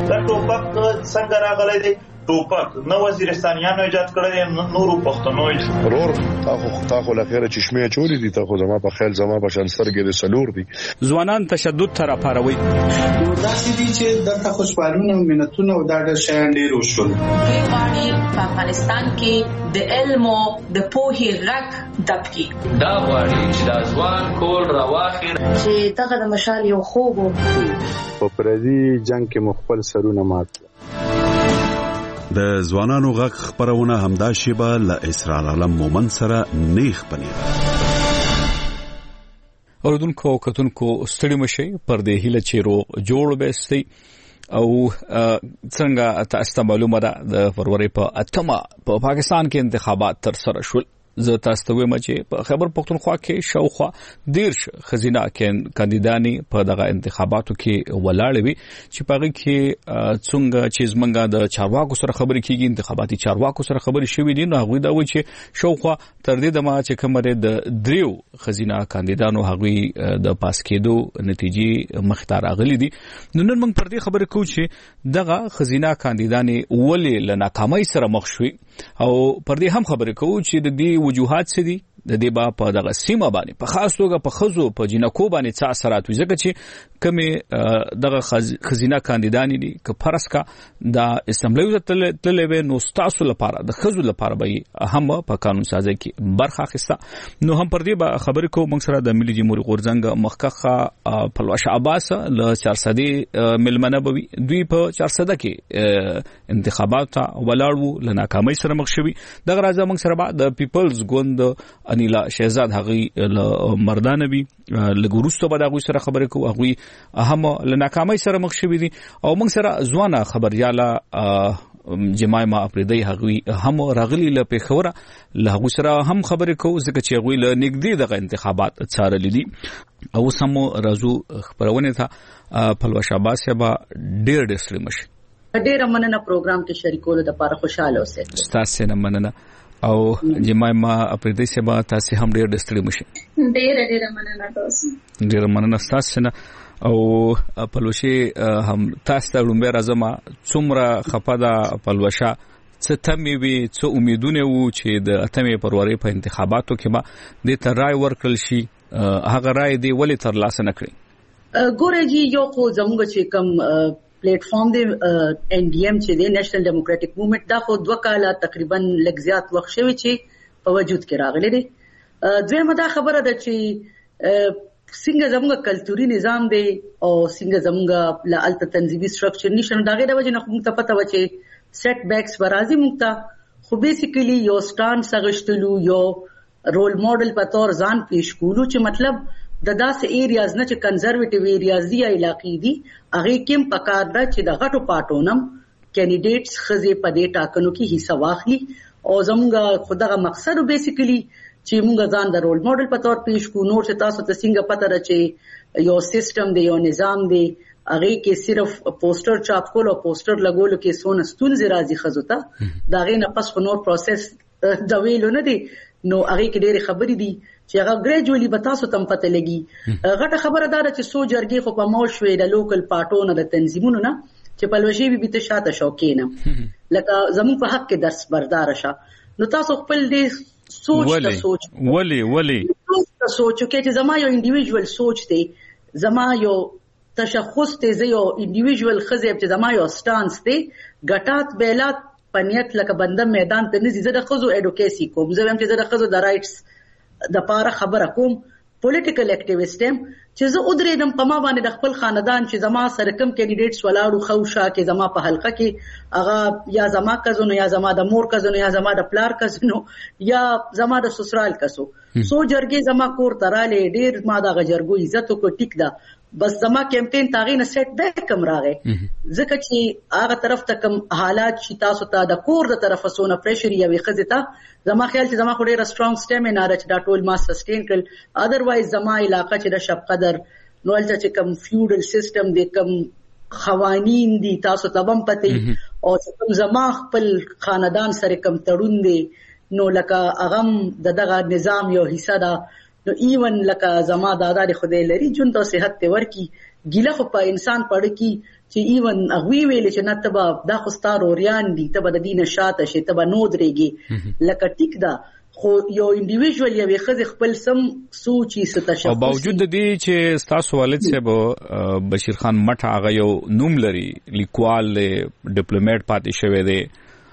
دا ټوپک څنګه راغلی دی؟ ټوپک نه وزیرستانیانو ایجاد کړی، نورو پښتنو ضرور تاخو لخيره چشمه چوری دي، تاخو زما په خیال زما په شان سترګې سلور دي. ځوانان تشدد تر پاروي داسې دي چې دغه خوشحالونه منتونه او دا د شیان ډیر وشول. غواړي په افغانستان کې د علم او د پوهې غږ دبکي. دا غواړي چې د ځوان کول راواخیر چې دغه د مشال یو خوب په پردي جنگ کې مخبل سرونه مات. د ځوانانو غږ خبرونه همدا شیبه له اسرار علم مومن سره نیخ پنیر. اوردونکو کتونکو ستړي مشي پر دې هله چیرو جوړ بهستي او څنګه تاسو ته معلومه ده د فروری په 8 په پاکستان کې انتخابات تر سره شول. زه تاسو ته وایم چې په خیبر پختونخوا کې شاوخوا 10 خزینه کاندیدانی په دغه انتخاباتو کې ولاړ وي چې په هغه کې څنګه چې زمونږ د چارواکو سره خبرې کیږي، انتخاباتي چارواکو سره خبرې شوې دي، نو هغه دا و چې شاوخوا تر دې دمه چې کومه د دریو خزینه کاندیدانو هغه د پاس کېدو نتیجې مختار غلي دي. نو نن موږ پر دې خبرې کوو چې دغه خزینه کاندیدانی ولې له ناکامۍ سره مخ شوي او پر دې هم خبرې کوو چې د دې وجوهات څه دي، د دې با په دغه سیمه باندې په خاص توګه په خزو په جنکو باندې څه اثرات وي، ځکه چې کومه دغه خزینه کاندیدانی دي که فرض کا د اسمبلی تلوي نو تاسو لپاره د خزو لپاره به هم په قانون سازي کې برخه اخیسته. نو هم پر دې به خبرې کوو موږ سره د ملي جمهوریت غورځنګ مخکخه پلوش عباس له 400 ملمنه بوي، دوی په 400 کې انتخابات ولاړو له ناکامۍ سره مخ شوي. دغه راځه موږ سره د پیپلز ګوند انیلا شهزاد هغه مردانوي لګورستو به دغه سره خبرې کوو، هغه هم له ناکامۍ سره مخ شوي دي او موږ سره ځوانه خبرياله جمایما افریدی هغه هم راغلي له پیښوره له هغه سره هم خبرې کوو ځکه چې هغه له نږدې دغه انتخابات څارلې دي او سم راځو خبرونه ته پلوش عباس با ډېر ډېر مشي. ډېر مننه پروګرام کې شریکولو لپاره خوشاله اوسئ. تاسو نه مننه او جمایما اپریدي سبا تاسو هم ډېر ډستړي مشي. ډېر مننه تاسو. ډېر مننه تاسو نه او پلوشي هم تاسو ته لومبه راځم څومره خپدا پلوشا څه تمې وي څه امیدونه وو چې د 8 فروری په انتخاباتو کې به د تر رای ورکړل شي، هغه رای دی ولې تر لاسه نه کړی؟ ګورېږي یو خو زموږ چې کوم پلیټ فارم دی ان ډي ام چې دی نېشنل ډیموکراټک موومېنټ دا خو 2 کاله تقریبا لږ زیات وخت شوی چې په وجود کې راغلی دی. دویمه دا خبره ده چې څنګه زموږ کلتوري نظام دی او څنګه زموږ لالته تنظیمي سټرکچر نشن دا غوډه وجه نه موږ ته پته و چې سیټ بیکس ورازي موږ ته خو بیسیکلی یو سټان سغشتلو یو رول ماډل په تور ځان پیش کولو چې مطلب د داسې ایریاز نه چې کنزرویټیو ایریاز دی علاقې دي هغه کې پکار ده چې د غټو پټونم کینډیډیټس خزه په دې ټاکنو کې حصہ واخلي او زموږ خدغه مقصد بیسیکلی چې موږ ځان د رول ماډل په تور پیش کو. نور څه تاسو ته څنګه پته را چې یو سیستم دی یو نظام دی هغه کې صرف پوسټر چاپ کول او پوسټر لګول کې سونه ستونزې راځي خزو ته دا غي نه پس خو نور پروسس د ویلو نه دی نو هغه کې ډېر خبرې دي چې هغه ګریجوالي به تاسو تم پته لګي. غټه خبره ده چې سو جرګې خو په مول شوې د لوکل پارټونو د تنظیمونو نه چې په لوشي به ته شاته شوکینه لکه زموږ په حق کې درس بردار شه نو تاسو خپل دې سوچ ته سوچ ولی سوچو کې چې زما یو انډیویډوال سوچ دی زما یو تشخص دی زه یو انډیویډوال خزه چې زما یو سټانس دی ګټات بیلات پنیت لکه بنده میدان ته نزي زه د خزو اډوکیسي کوم زه هم چې زه د خزو د رائټس د پاره خبره کوم پولیټیکل اکټیویسټ هم چې زه ودرېدم په ما باندې د خپل خاندان چې زما سره کوم کینډیډیټس ولاړو خوشا کې زما په حلقه کې هغه یا زما کزونو یا زما د مور کزونو یا زما د پلار کزونو یا زما د سسرال کسو سو جرګې زما کور تراله ډیر ما د غجرګو عزت کو ټیک دا بس زما کمپین تاغینه سیټ بیک کم راغې ځکه چې هغه طرف ته کم حالات چې تاسو ته د کور د طرفه سونه پریشر یا وي خزته زما خیال چې زما خو ډیره سترونګ سټیمنا را چې دا ټول ما سسټین کړ اذروایز زما علاقه چې د شپ قدر نو چې کم فیوډل سیستم دی کم قوانین دي تاسو ته هم پته او کوم زما خپل خاندان سره کم تړون دي نو لکه اغم دغه نظام یو حصہ ده نو ایون لکه زما دادا د خدای لري جون ته صحت ته ورکی ګیله خو په انسان پړ کی چې ایون هغوی ویلې چې نه تبه دا خو ستا روریان دي تبه د دې نه شاته شي تبه نو درېږي لکه ټیک ده خو یو انډیویژوال یوې ښځې خپل سم سوچي څه تشخص او باوجود د دې چې ستاسو والد صاحب بشیر خان مټ هغه یو نوم لري لیکوال ډیپلوماټ پاتې شوی دی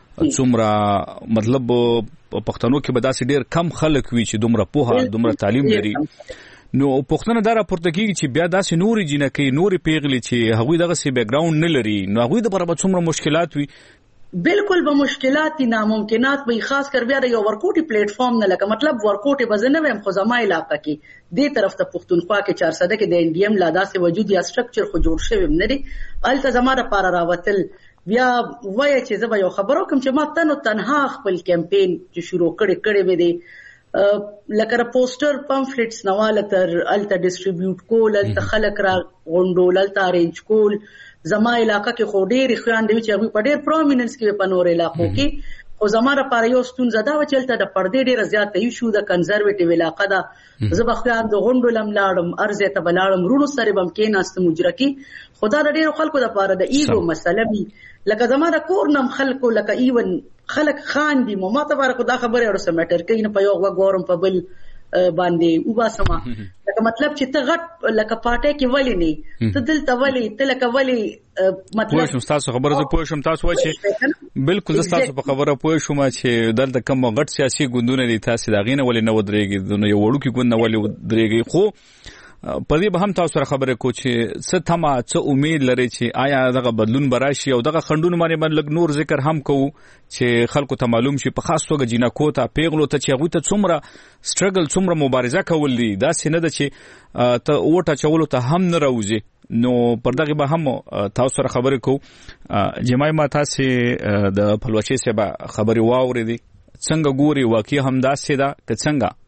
څومره مطلب پښتنو کې به داسې ډېر کم خلک وي چې دومره پوهه دومره تعلیم لري نو پښتنه دا راپورته کیږي چې بیا داسې نوري جنکې نوري پیغلي چې هغوی دغه سي بیک گراوند نه لري نو هغوی د برابر څومره مشکلات وي بالکل به مشکلات دي ناممکنات به خاص کر بیا د یو ورکوټي پلیټ فارم نه لکه مطلب ورکوټي بزنه ويم خو زما علاقه کې دې طرف ته پښتونخوا کې 400 کې د انډیم لا داسې وجود یا سټرکچر خو جوړ شوی نه دی الته زما د پاره راوتل بیا وای چې زه به یو خبرو کوم چې ما تنها خپل کمپاین چې شروع کړی مې دی لکه پوسټر پامفلټس نواله تر الته ډیسټریبیوټ کول الته خلک را غونډول الته ارینج کول زما علاقه کې خو ډېر خوان دی چې هغه په ډېر پرومیننس کې په نور علاقو کې خو زما لپاره یو ستونزه دا و چې الته د پردې ډېر زیات ایشو د کنزرویټیو علاقه ده زه به خوان د غونډو لم لاړم ارزه ته بلاړم رونو سره بم کې ناست مجرکی خدا د ډېر خلکو لپاره د ایګو مسله وی لکه زما د کور نم خلکو لکه ایون خلک خان دي مو ما ته بار خدا خبره ورسره میټر کوي نه په یو وګورم په بل باندې وباسما لکه مطلب چې ته غټ لکه پاټه کې ولی نه ته دلته ولی ته لکه ولی مطلب پوه شم تاسو خبره زه پوه شم تاسو وایي چې بالکل تاسو په خبره پوه شم چې دلته کوم غټ سیاسي ګوندونه دي تاسو دا غینه ولی نه ودرېږي نو یو وړو کې ګوند نه ولی ودرېږي خو په دې به هم تاسو سره خبره کو چې څه تمه څه امید لري چې آیا دغه بدلون براشي او دغه خندونه باندې لږ نور ذکر هم کوو چې خلکو ته معلوم شي په خاص توګه جنکو ته پیغلو ته چې هغه ته څومره سټرګل څومره مبارزه کول دي دا سینه ده چې ته وټه چولو ته هم نه راوځي نو پر دغه به هم تاسو سره خبره کو جمعي ما تاسو د پلوچي سبا خبري واورېدي څنګه ګوري واقعي هم داسې ده که څنګه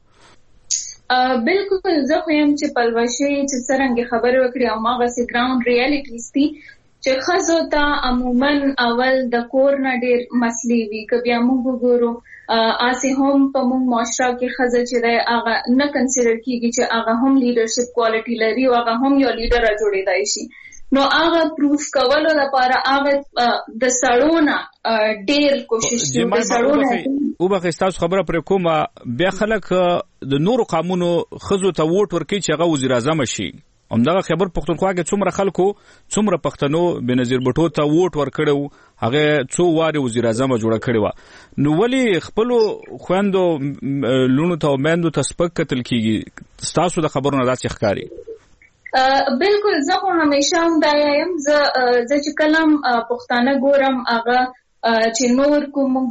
بالکل زه خو یم چې پلوشي چې څنګه خبرې وکړي او ماغه سي ګراوند ریالټیز دي چې خزو ته عموما اول د کور نه ډېر مسلې وي که بیا موږ وګورو اسه هم په موږ معاشره کې خزه چې دی هغه نه کنسیډر کیږي چې هغه هم لیډرشپ کوالټي لري او هغه هم یو لیډر جوړېدای شي نو هغه پروف کولو لپاره هغه د سړونه ډېر کوشش کوي د سړونه او به تاسو خبره پر کومه بیا خلک د نورو قانونو خزو ته ووټ ورکړي چې هغه وزیر اعظم شي همدغه خبر پښتونخوا کې څومره خلکو څومره پښتنو بنظیر بټو ته ووټ ورکړو هغه څو واره وزیر اعظم جوړ کړی و نو ولی خپل خويندو لونو ته مېندو ته سپک قتل کیږي تاسو د خبرونو داسې ښکاری بالکل زه خو همیشه هم دا یم زه چې کلم پښتانه ګورم هغه چې نور کوم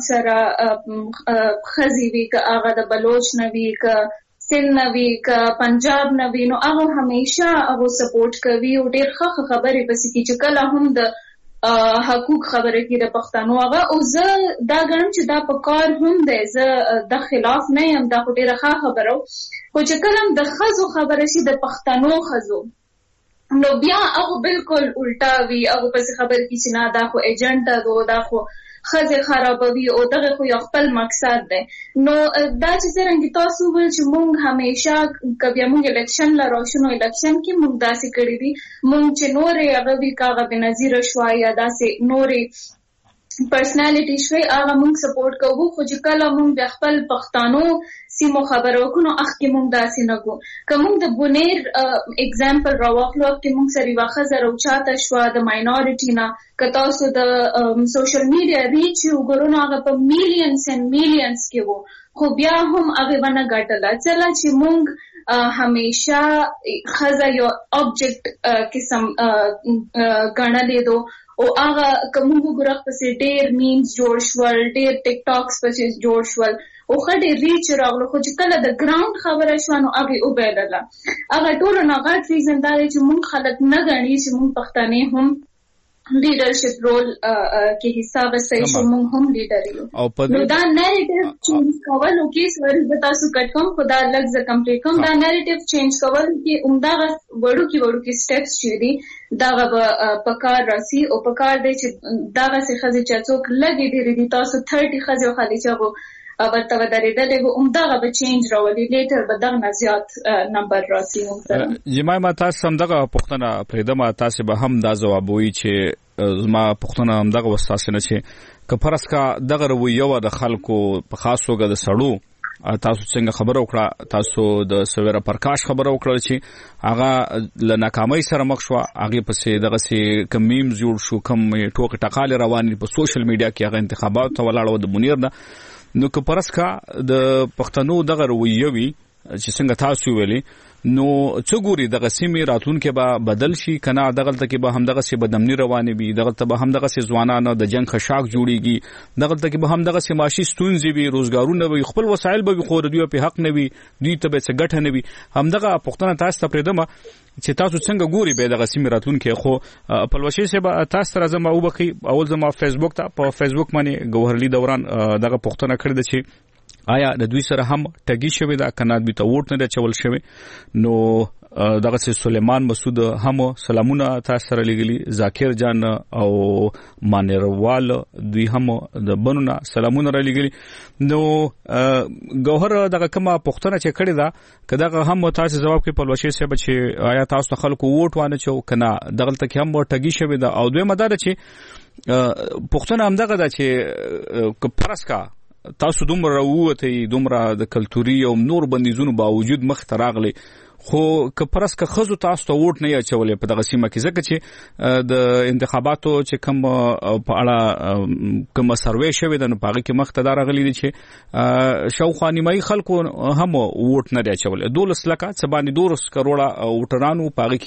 سره خزي وی که هغه د بلوچ نه وی که سند نه وی که پنجاب نه وی نو هغه همیشه هغه سپورټ کوي او ډېر ښه خبرې پسې کی چې کله هم د حقوق خبره کې د پښتنو هغه او زه دا غواړم چې دا په کار هم دی زه د خلاف نه یم دا ډېر ښه خبره خو چې کله د خزو خبره شي د پښتنو خزو نو بیا هغه بالکل الټا وی هغه پس خبر کی چې نه دا خو ایجنټ دا خو خزه خرابوي او دغه خو یو خپل مقصد دی نو دا چې څنګه تاسو ول چې مونږ همیشه کبي مونږ الیکشن لا روشنو الیکشن کې مونږ داسې کړی دي مونږ چې نورې هغه وی کاغه بنظیر شو یا داسې نورې پرسنالټی شوي هغه مونږ سپورټ کوو خو چې کله مونږ خپل پښتانو سیمو خبرو کو نو اخ کې مونږ داسې نه کو کوم د بونیر اگزامپل راوخلو کې مونږ سری واخه زرو چاته شو د ماینورټی نه کته سو د سوشل میډیا ریچ وګورو هغه په میلیونز اند میلیونز کې وو خو بیا هم هغه ونه ګټل چلا چې مونږ همیشه خزا یو آبجیکټ قسم غنلې دو او هغه کوم وګورخ پسې ډېر میمز جوړ شول ډېر ټیک ټاکس پسې جوړ شول او خډې ریچ راغلو خو چې کله د ګراوند خبره شو نو هغه وبېدله هغه ټول نه غټ ریزن دا چې مونږ خلک نه غني چې مونږ پښتانه هم لیډرشپ رول کې حصہ وسې شو مونږ هم لیډر یو نو دا نریټیو چینج کول او کې سوري تاسو کټ کوم خدا لږ ز کمپلیټ کوم دا نریټیو چینج کول کې عمدہ وړو کې سټیپس چي دي دا پکار راسي او پکار دی چې دا څه خزي چې څوک لګي دي تاسو 30 خزي خالي چغو ورته ودرېدلې به همدغه به چینج راولي لیټر به دغه نه زیات نمبر راسي موږ سره. جماعه تاسو هم دغه پوښتنه پرېدمه تاسو به هم دا ځواب وایي چې زما پوښتنه هم دغه وساسه نه چې که فرض کا دغه رویه د خلکو په خاص توګه د سړو تاسو څنګه خبر وکړه تاسو د سویرا پرکاش خبر وکړه چې هغه له ناکامۍ سره مخ شو هغه پسې دغه سي کم میم جوړ شو کم ټوک ټقال روان په سوشل میډیا کې هغه انتخابات ته ولاړو د منیر نه نو که پرس کا د پښتنو دغه رویه وی چې څنګه تاسو ویلي نو څو ګوري دغه سیمه راتلونکي به بدل شي کنه دغه ته کې به هم دغه سي بدمنی روانه وي دغه ته به هم دغه سي ځوانانو د جنگ خشاک جوړيږي دغه ته کې به هم دغه سي معاشي ستونزې وي روزګارونه وي خپل وسایل به خو د دوی په حق نه وي دوی ته به څه ګټه نه وي هم دغه پښتنه تاسو ته پرېدمه چې تاسو څنګه ګوري به دغه سیمه راتلونکي خو پلوشي سه به تاسو سره زما وبخي اول زما فیسبوک ته په فیسبوک باندې ګوهرلی دوران دغه پښتنه کړی د چې آیا د دوی سره هم ټګي شوی دا کنه دوی ته ووټ نه چول شوی نو دغه سلیمان مسعود هم سلامونه تاسو سره لګلی ذاکر جان او مانیروال دوی هم د بنونه سلامونه را لګلی نو ګوهر دغه کومه پښتنه چې کړی دا کداغه هم تاسو جواب کې پلوشي سه چې آیا تاسو خلکو ووټ وانه چو کنه دغه ته هم ټګي شوی دا او دوی مدار چې پښتنه هم دغه دا چې پرسکا تاسو دومره ووته دومره د کلتوري او نور بندیزونو باوجود مخ ته راغلي خو که پرس که خزو تاسو ته ووټ نه اچولې په دغه سیمه کې ځکه چې د انتخاباتو چې کوم په اړه کوم سروې شوی د پاغه کې مخ ته راغلي دي چې شاوخوا نیمایي خلکو هم ووټ نه اچولې 12 لکه څه باندې 2 کروڑه ووټرانو پاغه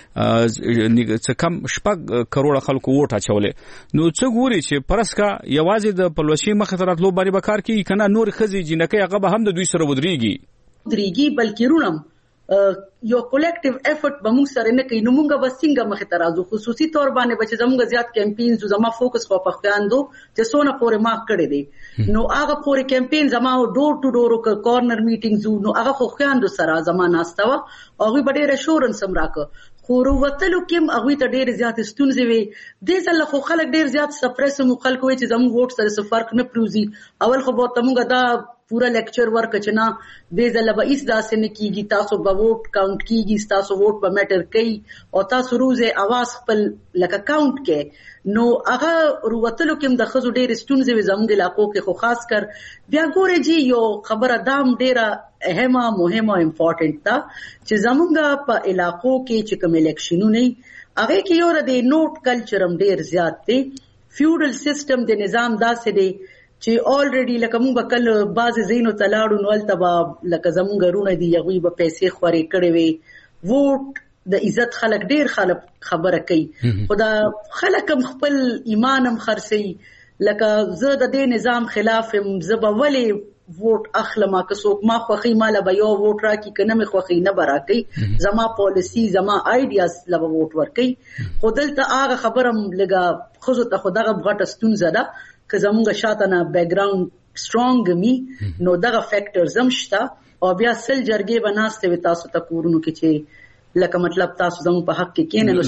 کې څه کم 6 کروڑه خلکو ووټ اچولې نو څه ګوري چې پرس کا یوازې د پلوشي مخ ته راتلو باندې بکار کې کنه نور خزي جنکه هغه به هم د دوی سره ودرېږي بلکې رونم یو کولیکټیو افورت به موږ سره نه کوي نو موږ به څنګه مخ ته راځو خصوصي تور باندې به چې زموږ زیات کمپاینز زما فوکس خو په خواندو چې سونه پورې ما کړی دي نو هغه پورې کمپاین زما ډور ټو ډور کارنر میټینګز نو هغه خو خواندو سره زما ناستاوه هغه به ډېر اشورنس هم راکړه خو وروتلو کې هغه ته ډېر زیات ستونزې وي د ځل خو خلک ډېر زیات سپریس مو خلک وي چې زموږ ووټ سره څه فرق نه پروزي اول خو به تمغه دا پورا لیکچر ورک چنا د ځل به اس داسې نه کیږي تاسو به ووټ کاونټ کیږي تاسو ووټ به میټر کوي او تاسو روزه आवाज خپل لکه کاونټ کې نو هغه وروتلو کې د خزو ډېر ستونزې وي زموږ علاقو کې خو خاص کر بیا ګوره جی یو خبره دام ډېره اهمه مهمه امپورټنت دا چې زموږ په علاقو کې چې کوم الیکشنونه هغه کې یو د نوٹ کلچر هم ډېر زیات دی فیوډل سیستم د نظام داسې دی چې الریډي لکه موږ کله بعض زینو تلاړو نو التبا لکه زموږ رونه دی یغوی به پیسې خوري کړي وي ووټ د عزت خلک ډیر خلک خبره کوي خدا خلک خپل ایمان هم خرسي لکه زه د دې نظام خلاف هم زبولي ووټ اخلم که څوک ما خوخي مال به یو ووټ راکې کنه مې خوخي نه براکي زما پالیسی زما آیډیاز لبه ووټ ورکي خودلته هغه خبرم لګه خزو ته خدغه غټه ستونزه ده که زمونږ شاته نه بیک ګراوند سترونګ می نو دغه فیکټرز هم شته او بیا سل جرګې بناسته وي تاسو ته کورونو کې چې لکه مطلب تاسو زموږ په حق کې کینې نو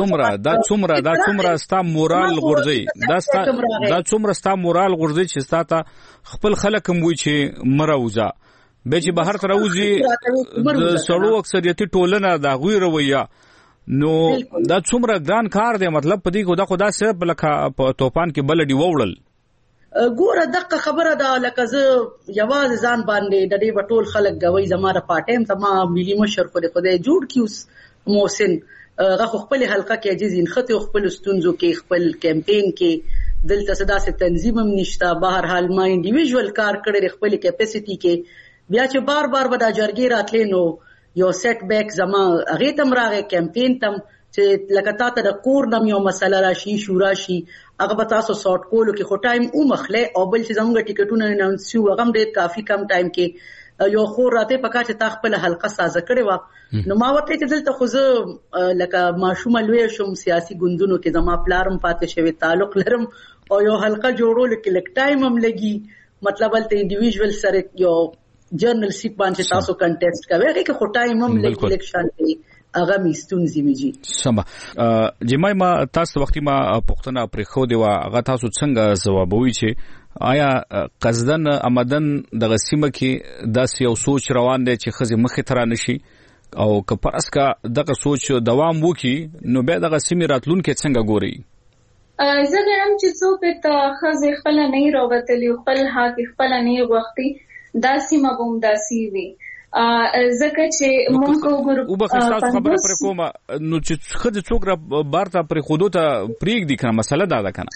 سټ دا څومره ستا مورال غورځي دا څومره ستا مورال غورځي چې ستا ته خپل خلک هم وي چې مروزه به چې بهر تر اوځي د سړو اکثریتي ټولنه دا غوي رویه نو دا څومره ګران کار دی مطلب پدې کو دا خدا صرف لکه په توپان کې بلډي ووړل ګوره دغه خبره دا لکه زه یوازې ځان باندې د دې ټول خلک غوي زماره پټیم ته ما ملي مشر خو خدای جوړ کیوس محسن غو خپل حلقه کې عجزین خطي خپل ستونزو کې خپل کمپاین کې دلته صدا سي تنظیم هم نشته بهر حال ما انډیویډوال کار کړی خپل کیپاسټي کې بیا چې بار بار به دا جرګې راتلې نو یو سیټ بیک زما هغه تم راغی کمپاین تم چې لکه تاسو د کور نم یو مسله راشي شورا شي هغه به تاسو سورت کولو کې خو ټایم او مخله او بل چې زموږ ټیکټونه اناونس شو هغه ډېر کافي کم ټایم کې یو خور راته پکا چې تا خپل حلقه سازه کړې و نو ما ورته چې دلته خو زه لکه ماشوم لوي شوم سیاسي ګوندونو کې زما پلارم پاتې شوی تعلق لرم او یو حلقه جوړول کې لک ټایم هم لګي مطلب ولته انډیویډوال سره یو جرنل سیپ باندې تاسو کنټیسټ کوي هغه کې خټای هم الیکشن کې هغه میستونزي میږي سم جمعه ما تاسو وختي ما پښتنه پر خو دی هغه تاسو څنګه جوابوي چې آیا قصدن آمدن د غسیمه کې داسې یو سوچ روان دی چې خزي مخې تر نشي او که پرس کا دغه سوچ دوام وکي نو به د غسیمه راتلون کې څنګه ګوري؟ زه ګرم چې څوک ته خزي خپل نه راوتلی خپل حق خپل نه وختي داسې مبوم داسې وي زکه چې مونږ وګورو او به تاسو خبره پر کومه نو چې خزي څوک را بارته پر خودو ته پریګ دي کنه مسله دا ده کنه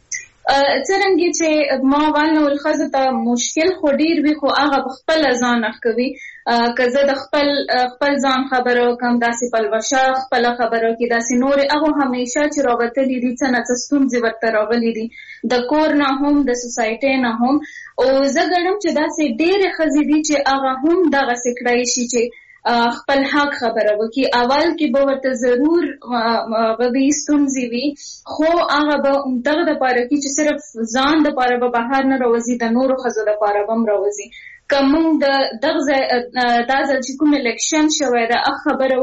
څنګه چې ما والنو الخزه ته مشکل خو ډیر وی خو هغه خپل ځان اخوي کزه د خپل ځان خبرو کم داسې پلوشه خپل خبرو کې داسې نور هغه همیشه چې راوتلې دي څنګه ستونزې ورته راغلي دي د کور نه هم د سوسایټي نه هم او زه ګڼم چې داسې ډېر خزې دي چې هغه هم دغه سکړای شي چې خپل حق خبره وکي اول کې به ورته ضرور غوي ستونزې وي خو هغه به دغه د پاره کې چې صرف ځان د پاره به بهر نه راوځي د نورو خزو د پاره هم راوځي کوم د دغه چې کوم الیکشن شوی دا خبره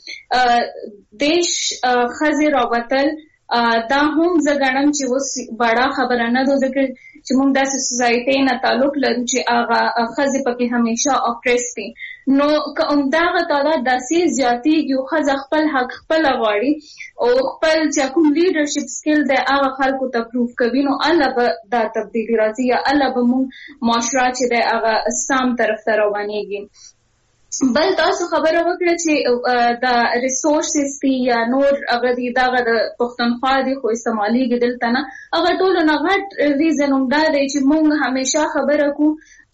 وکم دیش خزې راوتل دا هم زه ګڼم چې اوس بڑا خبره نه ده ځکه چې موږ داسې سوسایټي نه تعلق لرو چې هغه خزې پکې همیشه اپریس دي نو که همدغه تعداد داسې زیاتېږي او ښځه خپل حق خپله غواړي او خپل چې کوم لیډرشپ سکل دی هغه خلکو ته پروف کوي نو الله به دا تبدیلي راځي یا الله به موږ معاشره چې دی هغه سم طرف ته روانېږي بل تاسو خبره وکړه چې د ریسورسز دي یا نور هغه دي دغه د پښتونخوا دي خو استعمالېږي دلته نه هغه ټولو نه غټ ریزن همدا دی چې موږ همیشه خبره کوو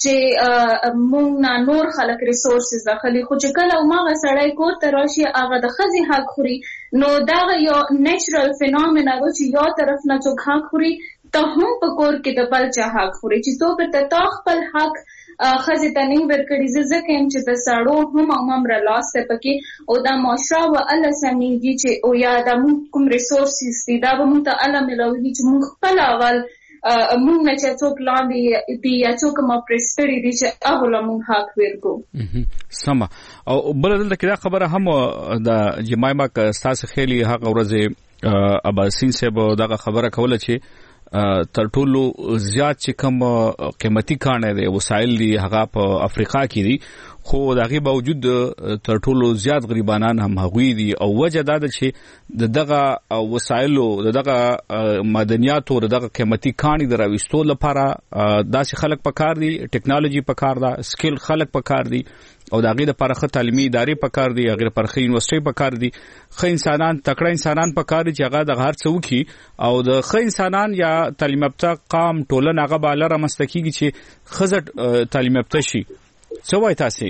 چې موږ نور خلک ریسورسز داخلي خو چې کله هماغه سړی کور ته راشي هغه د ښځې حق خوري نو دغه یو نیچرل فینومینا ده چې یو طرف نه څوک حق خوري ته هم په کور کې د بل چا حق خوري چې څوک ته خپل حق خزه ته نه ورکړي ځکه چې د سړو هم عمره لاس ته پکې او د معاشره او الله سمېږي چې او یا د کوم ریسورسز دي دا به موږ ته الله ملوي چې موږ خپل اول موږ نه چې څوک لاندې دي یا څوک ما پرستري دي چې هغه له موږ حق ورکو سم او بل دلته کې دا خبره هم د جمایما ک تاسو خېلي هغه ورځ اباسین صاحب دغه خبره کوله چې تر ټولو زیات چې کوم قیمتي کانه دي وسایل دي هغه په افریقا کې دي خو دغه باوجود تر ټولو زیات غریبانان هم هغوی دي او وجه دا ده چې دغه وسایلو دغه معدنیاتو دغه قیمتي کاني دراويستو لپاره داسې خلک پکار دي ټیکنالوژي پکار ده سکل خلک پکار دي او دغه لپاره خه تعلیمي ادارې پکار دي هغه لپاره خه یونیورسيټي پکار دي خه انسانان تکړه انسانان پکار دي چې هغه د هر څه وکي او د خه انسانان یا تعلیم یافته قام ټولنه هغه بالا رامستکیږي چې خزه تعلیم یافته شي څه وایي تاسو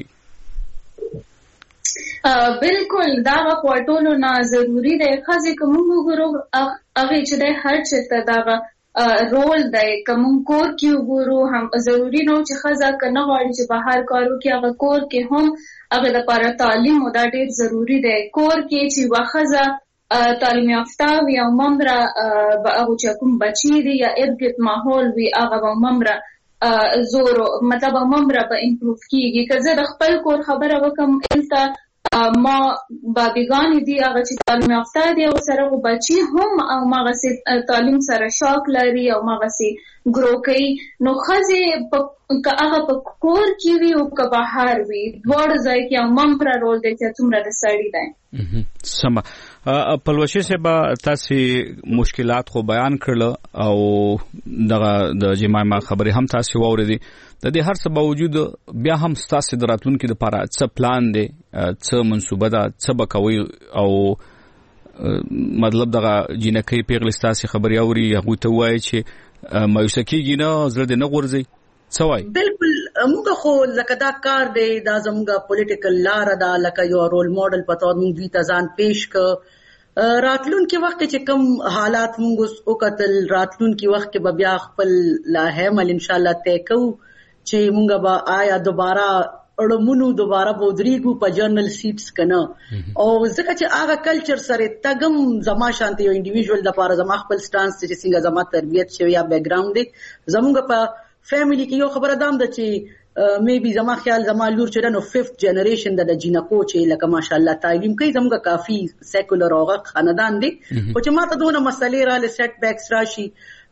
بالکل دا غوټولو نه ضروری دی خزه کوم وګورو هغه چې د هر چته دا رول دی کوم کور کې وګورو هم ضروری نو چې خزه کنه غواړي چې بهر کارو کې هغه کور کې هم هغه لپاره تعلیم او دا ډیر ضروری دی کور کې چې واخزه تعلیم یافته وي او ممره هغه چې کوم بچی دی یا ارګت ماحول وي هغه ممره زورو مطلب ممره به امپروف کیږي که زه د خپل کور خبره وکم الته ما بابیګانی دی هغه چې تعلیم یافته دي او سره خو بچي هم او ماغه تعلیم سره شوق لري او ماغه سي ګرو کوي نو خزه هغه په کور کې وي او که بهر وي دوړ ځای کې هم پر رول دی چې څومره د سړی دی سم پلوشي سبا تاسو مشکلات خو بیان کړل او دغه د جماعه خبره هم تاسو واوریدي د دې هر څه باوجود بیا هم تاسو دراتونکو لپاره څه پلان دی څه منصوبه ده څه بکوي او مطلب دغه جنکې پیغلې تاسو خبري اوري هغه ته وایي چې مایوسه کیږي نه زړه دې نه غورځي څه وایي بالکل موږ خو لکه دا کار دی دا زموږه پولیټیکل لار ده لکه یو رول ماډل پتو موږ دوی ته ځان پیش ک راتلونکي وخت چې کوم حالات موږ وکتل راتلونکي وخت کې به بیا خپل لا همل ان شاء الله ته کو چې موږ به آیا دوباره اړمونو دوباره بودريګو په جرنل سیټس کنه او ځکه چې هغه کلچر سره تګم زما شانتي یو انډیویډوال د لپاره زما خپل سټانس چې څنګه زما تربيت شوی یا بیک ګراوند دی زموږ په فیملی کې یو خبره دام ده چې میبي زما خیال زما لور چې نو 5th جنریشن د جینکو چې لکه ماشاءالله تعلیم کوي زموږ کافي سیکولر اوغه خاندان دی او چې ماته دونه مسلې را لې سیټ بیکس راشي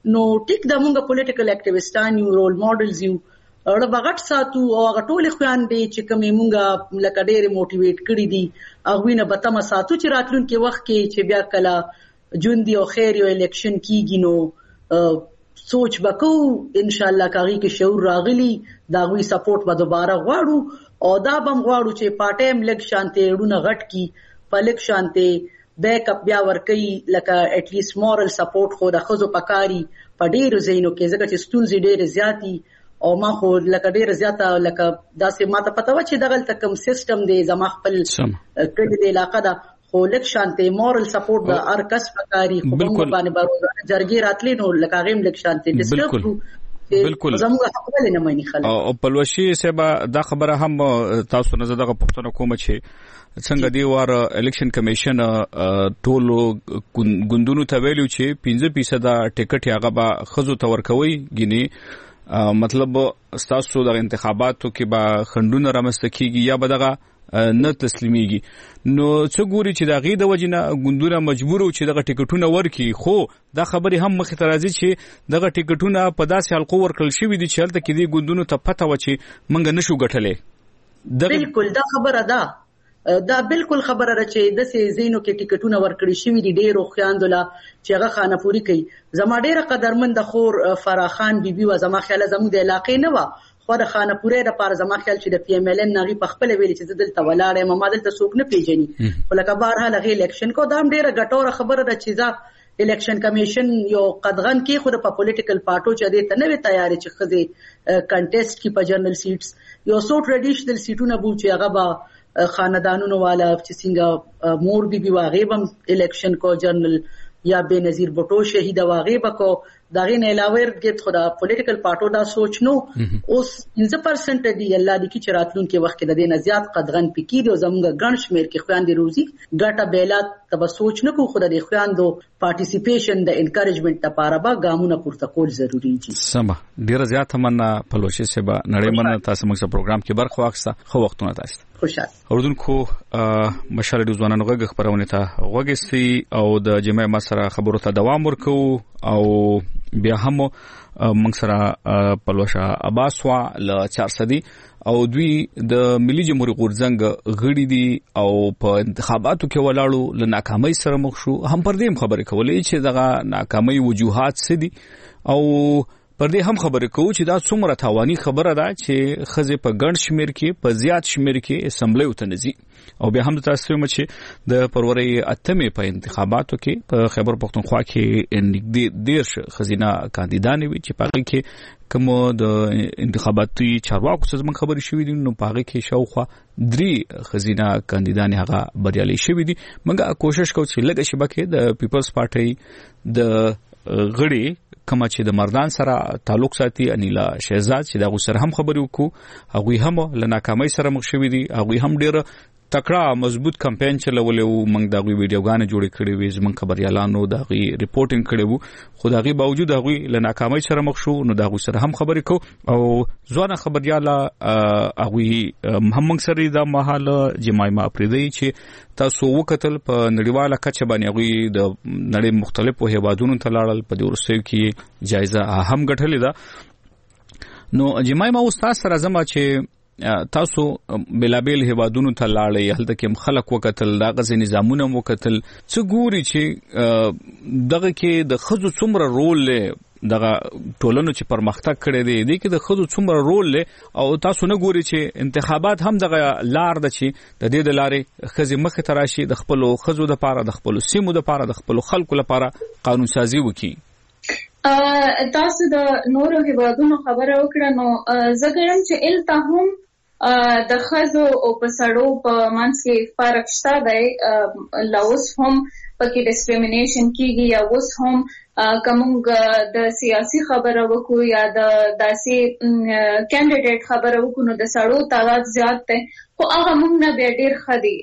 نو ټیک د موږ پولیټیکل اکټیویسټان یو رول ماډلز یو اړه بغټ ساتو او هغه ټول خويندې چې کومې مونږه لکه ډېر موټیویټ کړې دي هغه نه به تم ساتو چې راتلونکي وخت کې چې بیا کله جون دی او خیر یو الیکشن کیږي نو سوچ وکړو ان شاء الله کاږي کې شعور راغلی دا غوي سپورټ به دوباره غواړو او دا بم غواړو چې پارټایم لګ شانته ډونه غټ کی پلک شانته بیک اپ بیا ور کوي لکه اټ لیست مورل سپورټ خو د خزو پکاري په ډېر زینو کې ځکه چې ستونزې ډېر زیاتی او ما خو لکه ډیر زیاته لکه داسې ماته پته و چې دغه تکم سیستم دی زما خپل کړي دی علاقه دا خو لک شانته مورل سپورټ د هر کس پکاري خو باندې باندې جرګي راتلی نو لکه غیم لک شانته ډسکرب بالکل زموږ خپل نه مانی خلک او پلوشي سبا دا خبره هم تاسو نه زده پښتنه کوم چې څنګه دی وار الیکشن کمیشن ټولو ګوندونو ته ویلو چې 15% ټیکټ هغه به خزو تور کوي ګینی مطلب ستاسو د انتخاباتو کې با خندونه رامسته کیږي یا بدغه نه تسلیميږي نو څه ګوري چې دا غي د وجنه ګوندونه مجبور او چې دغه ټیکټونه ورکي خو دا خبره هم مخ ته راځي چې دغه ټیکټونه په داسې حلقو ورکړل شوی دي چې هلته کې دي ګوندونو ته پته و چې منګ نشو غټلې بالکل دا خبره ده دا بالکل خبره را چې د سې زینو کې ټیکټونه ورکړي شوی دي ډېر خوياندله چې هغه خانه پوری کوي زما ډېر قدرمن د خور فراخان بیبي و زما خیال زموږ د علاقې نه و خو د خانه پوری د پار زما خیال چې د پی ام ال ان نغي په خپل ویل چې دلته ولاړې ما دلته څوک نه پیژني خو لکه بهر هغه الیکشن کو دا ډېر غټوره خبره ده چې ځا الیکشن کمیشن یو قدغن کې خود په پولیټیکل پارټو چې د تنوي تیاری چې خزه کنټیسټ کی په جنرال سیټس یو سو ټریډیشنل سیټونه بو چې هغه با خاندانونو والا چې څنګه مور بي واغې بم الیکشن کو جنرال یا بنظیر بټو شهید واغې بکو داغه نه علاوه ورګت خدا پولیټیکل پارټو دا سوچ نو اوس 15% دی الله دې کی چراتلون کې وخت د دې زیات قدغن پکې دی زموږ ګڼ شمیر کې خويندې روزي ګټه بیلات تب سوچ نه کو خدا دې خويندو پارټیسیپیشن د انکریجمنت لپاره با ګامونه پورته کول ضروری دي سم ډیر زیات مننه پلوشي سبا نړۍ مننه تاسو موږ په پروګرام کې برخه واخیسته خو وختونه تاسو خوشاله اردوونکو مشال د ځوانانو غږ خبرونه ته وګستي او د جمعي مسره خبرو ته دوام ورکو او بیا هم موږ سره پلوشا عباس وا ل 400 او دوی د ملي جمهوریت غورځنګ غړي دي او په انتخاباتو کې ولاړو ل ناکامۍ سره مخ شو هم پر دې خبرې کولې چې دغه ناکامۍ وجوهات څه دي او پر دې هم خبرې کوو چې دا څومره تاواني خبره ده چې خزه په ګڼ شمیر کې په زیات شمیر کې اسمبلی وتنځي او بیا هم تاسو مې چې د پروري اتمې په انتخاباتو کې په خیبر پختونخوا کې ډېر خزینه کاندیدان وي چې په کې کوم د انتخاباتي چارواکو څخه من خبرې شوې دي نو په کې شاوخوا 3 خزینه کاندیدان هغه بریالي شوې دي موږ کوشش کوو چې لږه شبکه د پیپلز پارټي د غړي کما چې د مردان سره تعلق ساتي انیلا شهزاد چې دا غوسر هم خبرې وکړو هغه هم له ناکامۍ سره مخ شوې دي هغه هم ډېر تکړه مضبوط کمپاین چلولې وو موږ دا غوي ویډیوګانې جوړې کړې وې زمونږ خبريالانو دا غوي ریپورټینګ کړې وو خو دا غوي باوجود هغه له ناکامۍ سره مخ شو نو دا غوي سره هم خبرې کو او ځوانه خبرياله هغه محمد سری دا محل جمایما پریدي چې تاسو وکتل په نړیواله کچه باندې هغه د نړۍ مختلفو هیوادونو ته لاړل په دې ورسېو کې جایزه هم ګټلې ده نو جمایما استاد سره زما چې تاسو بلابل هیوادونو ته لاړې هلته کې خلک وکتل دا غزي نظامونه وکتل څه ګوري چې دغه کې د خزو څومره رول دغه ټولنو چې پرمختګ کړي دي د کې د خزو څومره رول او تاسو نه ګوري چې انتخابات هم دغه لار د چې د دې د لارې خزي مخ ته راشي د خپل خزو د پاره د خپل سیمو د پاره د خپل خلکو لپاره قانون سازي وکړي تاسو د نورو هیوادونو خبره وکړه نو زګرم چې الته هم د خزو او پسړو په منځ کې فرق شته دی لاوس هم پکې ډیسکریمینیشن کیږي یا اوس هم کومګ د سیاسي خبره وکړو یا د داسې کینډیډیټ خبره وکړو نو د سړو تعداد زیات دی خو هغه موږ نه ډېر خدي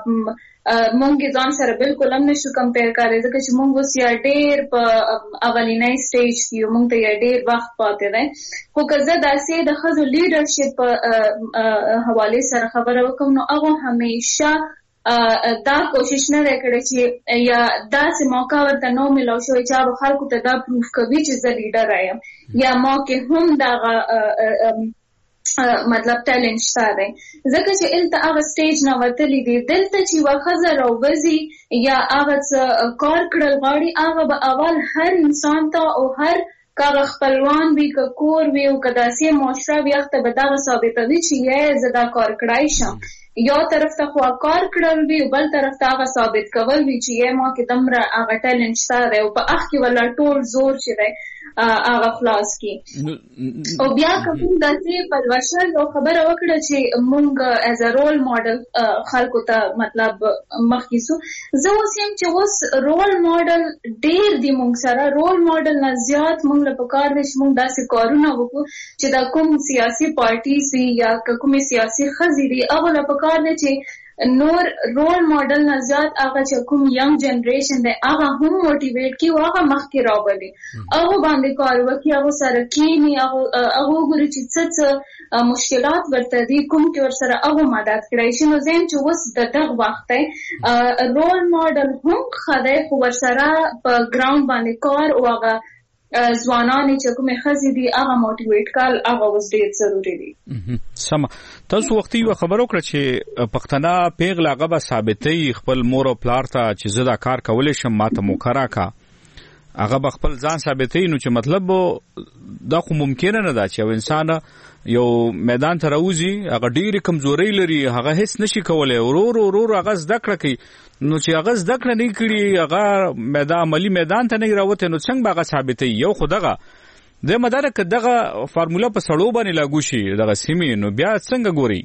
مونږ ځان سره بالکل هم نشو کمپیر کولای ځکه چې مونږ اوس یا ډېر په اولینی سټیج کې مونږ ته یا ډېر وخت پاتې دی خو که زه داسې د ښځو لیډرشپ په حواله سره خبره وکم نو هغه همیشه دا کوشش نه کړي چې یا داسې موقع ورته نو ملو شو چې خلکو ته دا پروف کوي چې زه لیډر یم یا ما کې هم دا مطلب ټیلنټ شته دی ځکه چې الته هغه سټیج نه وتلی دی دلته چې وخزه راوځي یا هغه کار کړل غواړي هغه به اول هر انسان ته او هر کاغه خپلوان وي که کور وي او که داسې معاشره وي هغه به دغه ثابتوي چې یې زه دا کار کړی شم یو طرف ته خو کار کړل وي بل طرف ته هغه ثابت کول وي چې یې ما کې دومره هغه ټیلنټ شته دی او په هغه کې ولا ټول زور چې دی هغه خلاص کی او بیا کوم داسې پلوشل او خبره وکړه چې مونږ ایز ا رول ماډل خلکو ته مطلب مخکیسو زه اوس یم چې اوس رول ماډل ډیر دی مونږ سره رول ماډل نه زیات مونږ له پکار دي چې مونږ داسې کارونه وکړو چې دا کوم سیاسي پارټي سي یا کوم سیاسي خزيري هغه له پکار دي چې نور رول ماډل نه زیات هغه چې کوم ینګ جنریشن دی هغه هم موټیویټ کی او هغه مخکې راوړي هغه باندې کار وکړي هغه سره کینی هغه ګوري چې څه مشکلات ورته دي کوم کې ور سره هغه مدد کړی شي نو زم چې وس د دغه وخت رول ماډل هم خدای خو ور سره په ګراوند باندې کار او هغه ځوانان چې کومه خزي دي هغه موټیویټ کول هغه اوس ډیر ضروری دي سم تاسو وخت یو خبر وکړه چې پښتنه پیغله غبه ثابتې خپل مور او پلار ته چې زدا کار کولې شم ماته موکرا کا هغه خپل ځان ثابتې نو چې مطلب دا خو ممکن نه ده چې انسان یو میدان ته راوځي هغه ډیره کمزوري لري هغه هیڅ نشي کولای ورور هغه زده کړ کوي نو چې هغه زده کړ نه کړي هغه عملی میدان ته نه راوته نو څنګه هغه ثابتې یو خدغه د مدار کدغه فارمولا په سړو باندې لاګو شي دغه سیمې نو بیا څنګه ګوري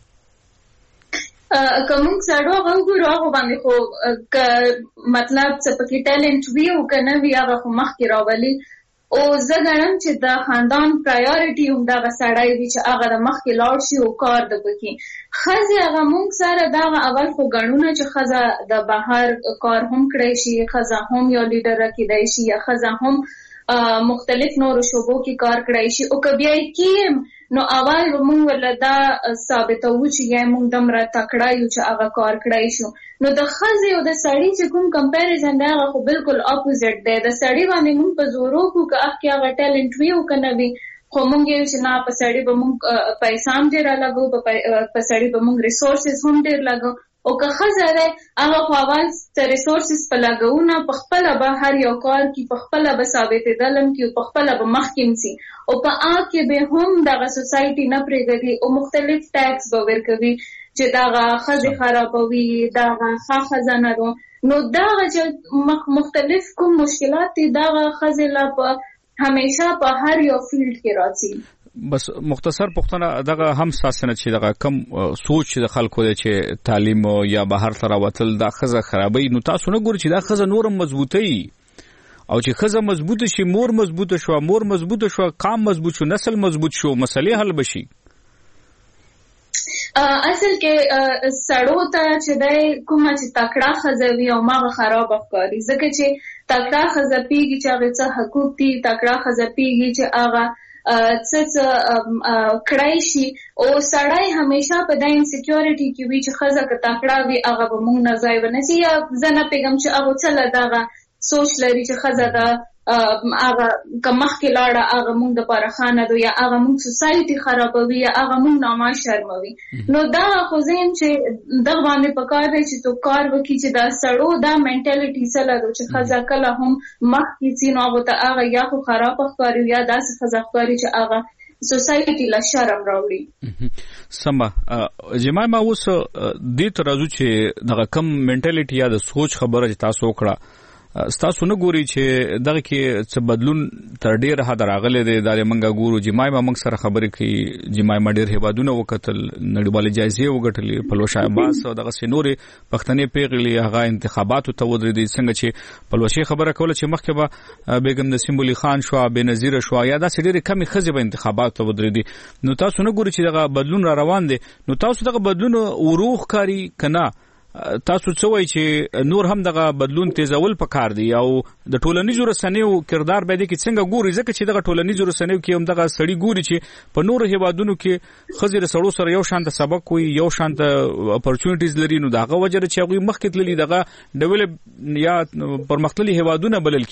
کوم څړو غوړو هغه باندې خو مطلب څه پکې ټیلنټ وی او کنه وی هغه خو مخ کې راولي او زه غواړم چې د خاندان پرایورټي هم دا وسړای وي چې هغه د مخ کې لاړ شي او کار د وکړي خزه هغه مونږ سره دا اول خو غنونه چې خزه د بهر کار هم کړی شي خزه هم یو لیډر کېدای شي یا خزه هم مختلف نور شوبو کې کار کړی شي او کبي کیم نو اول مونږ ولدا ثابتو چې یې مونږ دمره تکړه یو چې هغه کار کړی شو نو د خزه او د سړی چې کوم کمپیریزن دا خو بالکل اپوزیټ دی د سړی باندې مونږ په زورو کو که هغه ټیلنټ وی او کنه وی خو مونږ یې چې نه په سړی به مونږ پیسې هم ډیر لګو په سړی به مونږ ریسورسز هم ډیر لګو او که خزه ده هغه خو اول ریسورسز په لګونه په خپل به هر یو کار کې په خپل به ثابت دلم کې په خپل به مخکیم سي او په آ کې به هم دغه سوسايټي نه پرېږدي او مختلف ټیکس به ورکوي چې دغه خزه خرابوي دغه خزانه نو دغه مختلف کوم مشکلات دي دغه خزه لا په همیشه په هر یو فیلډ کې راځي بس مختصر پښتنه دغه هم ساسنه چې دغه کم سوچ د خلکو دی چې تعلیم یا بهر سره وتل د خزه خرابې نو تاسو نه ګورئ چې دا خزه نور مضبوطی او چې خزه مضبوطه شي مور مضبوطه شو قام مضبوط شو نسل مضبوط شو مسلې حل بشي اصل کې سړو ته چې د کومه چې تکړه خزه وي او ما خراب افکاري ځکه چې تکړه خزه پیږي چې هغه څه حقوق دي تکړه خزه پیږي چې هغه څه کړای شي او سړی همیشه په دای انسیکیورټي کې وي چې خزه که تکړه وي هغه به مونږ نه ځای ونسي یا زنه پیغام چې هغه څه لداغه سوچ لري چې خزه دا هغه کمخ کې لاړه هغه مونږ د پاره خانه دو یا هغه مونږ سوسايټي خرابوي یا هغه مونږ نامه شرموي نو دا خو زم چې د باندې پکار دی چې تو کار وکړي چې دا سړو دا منټالټي سره د چې خزه کله هم مخ کې سينو هغه ته هغه یا خو خراب ښکاري یا داسې خزه ښکاري چې هغه سوسايټي لا شرم راوړي سما جماعه ما اوس دې ترازو چې دغه کم منټالټي یا د سوچ خبره چې تاسو وکړه ستاسو نه ګوري چې دغه کې څه بدلون تر ډیره حد راغلی دی دا منګه ګورو جماعي ما موږ سره خبرې کوي جماعي ما ډیر هیوادونه وکتل نړیوال جایزې وګټلې پلوشه عباس دغه سينوري پښتنې پیغلي هغه انتخاباتو ته ودرېدي څنګه چې پلوشه خبره کوله چې مخکې به بیگم نسیم ولی خان شو بنظیر شو یا دا ډېر کمی خزې به انتخاباتو ته ودرېدي نو تاسو نه ګوري چې دغه بدلون را روان دي نو تاسو دغه بدلون وروخ کاری کنه تاسو څه وایي چې نور هم دغه بدلون تیزول پکار دی او د ټولنیزو رسنیو کردار به دي کې څنګه ګوري ځکه چې دغه ټولنیزو رسنیو کې هم دغه سړی ګوري چې په نور هیوادونو کې خزر سړو سره یو شان د سبق وي یو شان د اپورچونټیز لري نو دغه وجه چې هغه مخکې تللی دغه ډیولپ یا پرمختللي هیوادونه بلل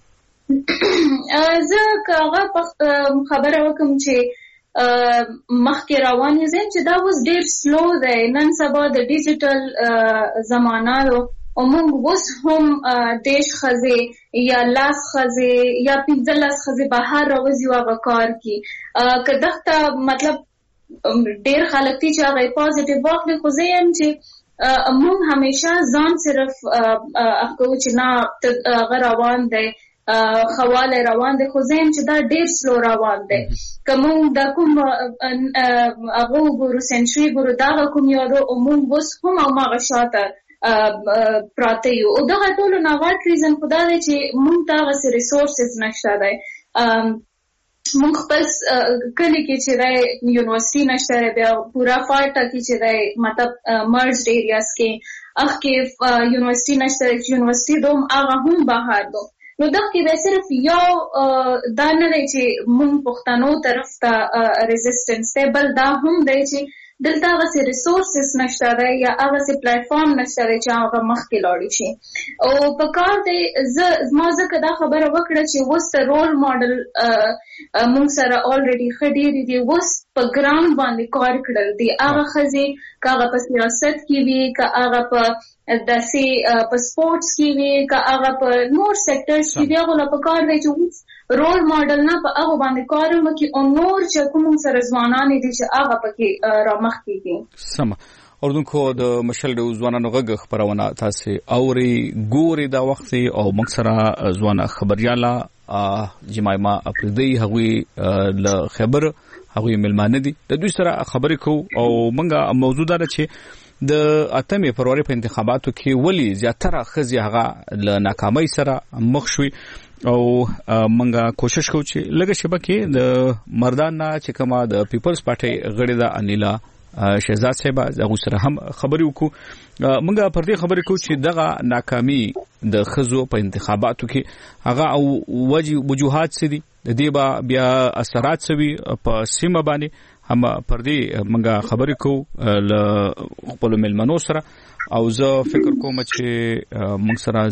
کیږي زه کاغه خبره وکم چې مخکې روان یې زم چې دا اوس ډېر سلو دی نن سبا د ډیجیټل زمانه او موږ اوس هم دیش ښځې یا لاس ښځې یا 15 ښځې بهر راوځي او هغه کار کوي که دغه مطلب ډېر خلک دي چې هغه پازیټیو واخلي خو زه یم چې موږ همیشه ځان صرف افکو چې نه هغه روان دی خواله روان دي خو زم چې دا ډېر سلو روان دي کوم د کوم هغه ګورو سنچري ګورو دا کوم یو او موږ وس هم هغه شاته پراته یو او دا ټول نه غواړي ریزن خدای دی چې موږ ته هغه ریسورسز نشته دی موږ خپل کلی کې چې راي یونیورسيټي نشته بیا پورا فارټا کې چې راي مطلب مرجډ ایریاز کې اخ کې یونیورسيټي نشته یونیورسيټي دوم هغه هم بهر دو نو دا کې به صرف یو دا نه دی چې موږ پښتنو طرف ته ریزिस्टेंस ته بل دا هم دی چې دلته هغه ریسورسز نشته دی یا هغه پلیټ فارم نشته دی چې هغه مخکې لاړ شي او په کار دی ما ځکه دا خبره وکړه چې وسته رول ماډل موږ سره الریډي خډيري دی وس په ګراوند باندې کار کړل دی هغه خزي کاغه په سیاست کې وی کاغه په داسې په سپورتس کې وی کاغه په نور سېکټرز کې دی هغه په کار دی چې رول ماډل نه په هغه باندې کار وکړي او نور چې کوم سره ځوانان دي چې هغه پکې رامخ کیږي سم اوردونکو د مشل د ځوانانو غږ خبرونه تاسو اوري ګوري دا وخت او موږ سره ځوانه خبرياله جمایما افریدي هغوی له خبر هغوی ملمانه دي د دوی سره خبرې کو او موږ موضوع دا چې د 8 فروری په انتخاباتو کې ولی زیاتره خزي هغه له ناکامۍ سره مخ شوي او موږ کوشش کوو چې لږه شبکه د مردان نه چې کومه د پیپلز پارټي غړي د انیلا شهزاد صاحب هغه سره هم خبرې وکړو موږ پر دې خبرې کوو چې دغه ناکامي د خزو په انتخاباتو کې هغه او وجوهات څه دي د دې بیا اثرات څه وي په سیمه باندې هم پر دې موږ خبرې کوو ل خپل ملمنو سره او زه فکر کوم چې موږ سره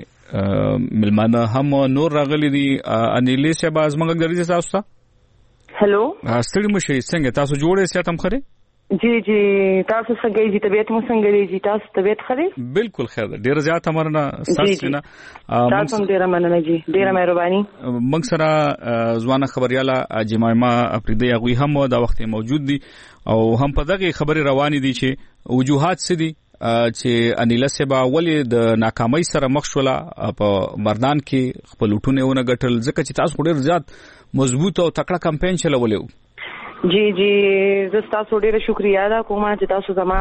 ځنې ملمانه هم نور راغلي دي انیلې صاحب از موږ غوړي تاسو ته هلو ستړي مشه څنګه تاسو جوړې ساتم خره جی جی تاسو څنګه جی طبيعت مو څنګه دی جی تاسو طبيعت خره بالکل خیر ډیر زیات امرنا ساس نه تاسو ډیر مننه جی ډیر مهرباني موږ سره ځوانه خبرياله جمایما افریدي هغه هم دا وخت موجود دي او هم په دغه خبري روان دي چې وجوهات څه دي چې انیلا سبا ولې د ناکامۍ سره مخ شوله په مردان کې خپل ټونه ونه غټل ځکه چې تاسو ډیر زیات مضبوط او تکړه کمپاین چلولې جی جی زه تاسو ډیره شکریا ادا کوم چې تاسو زما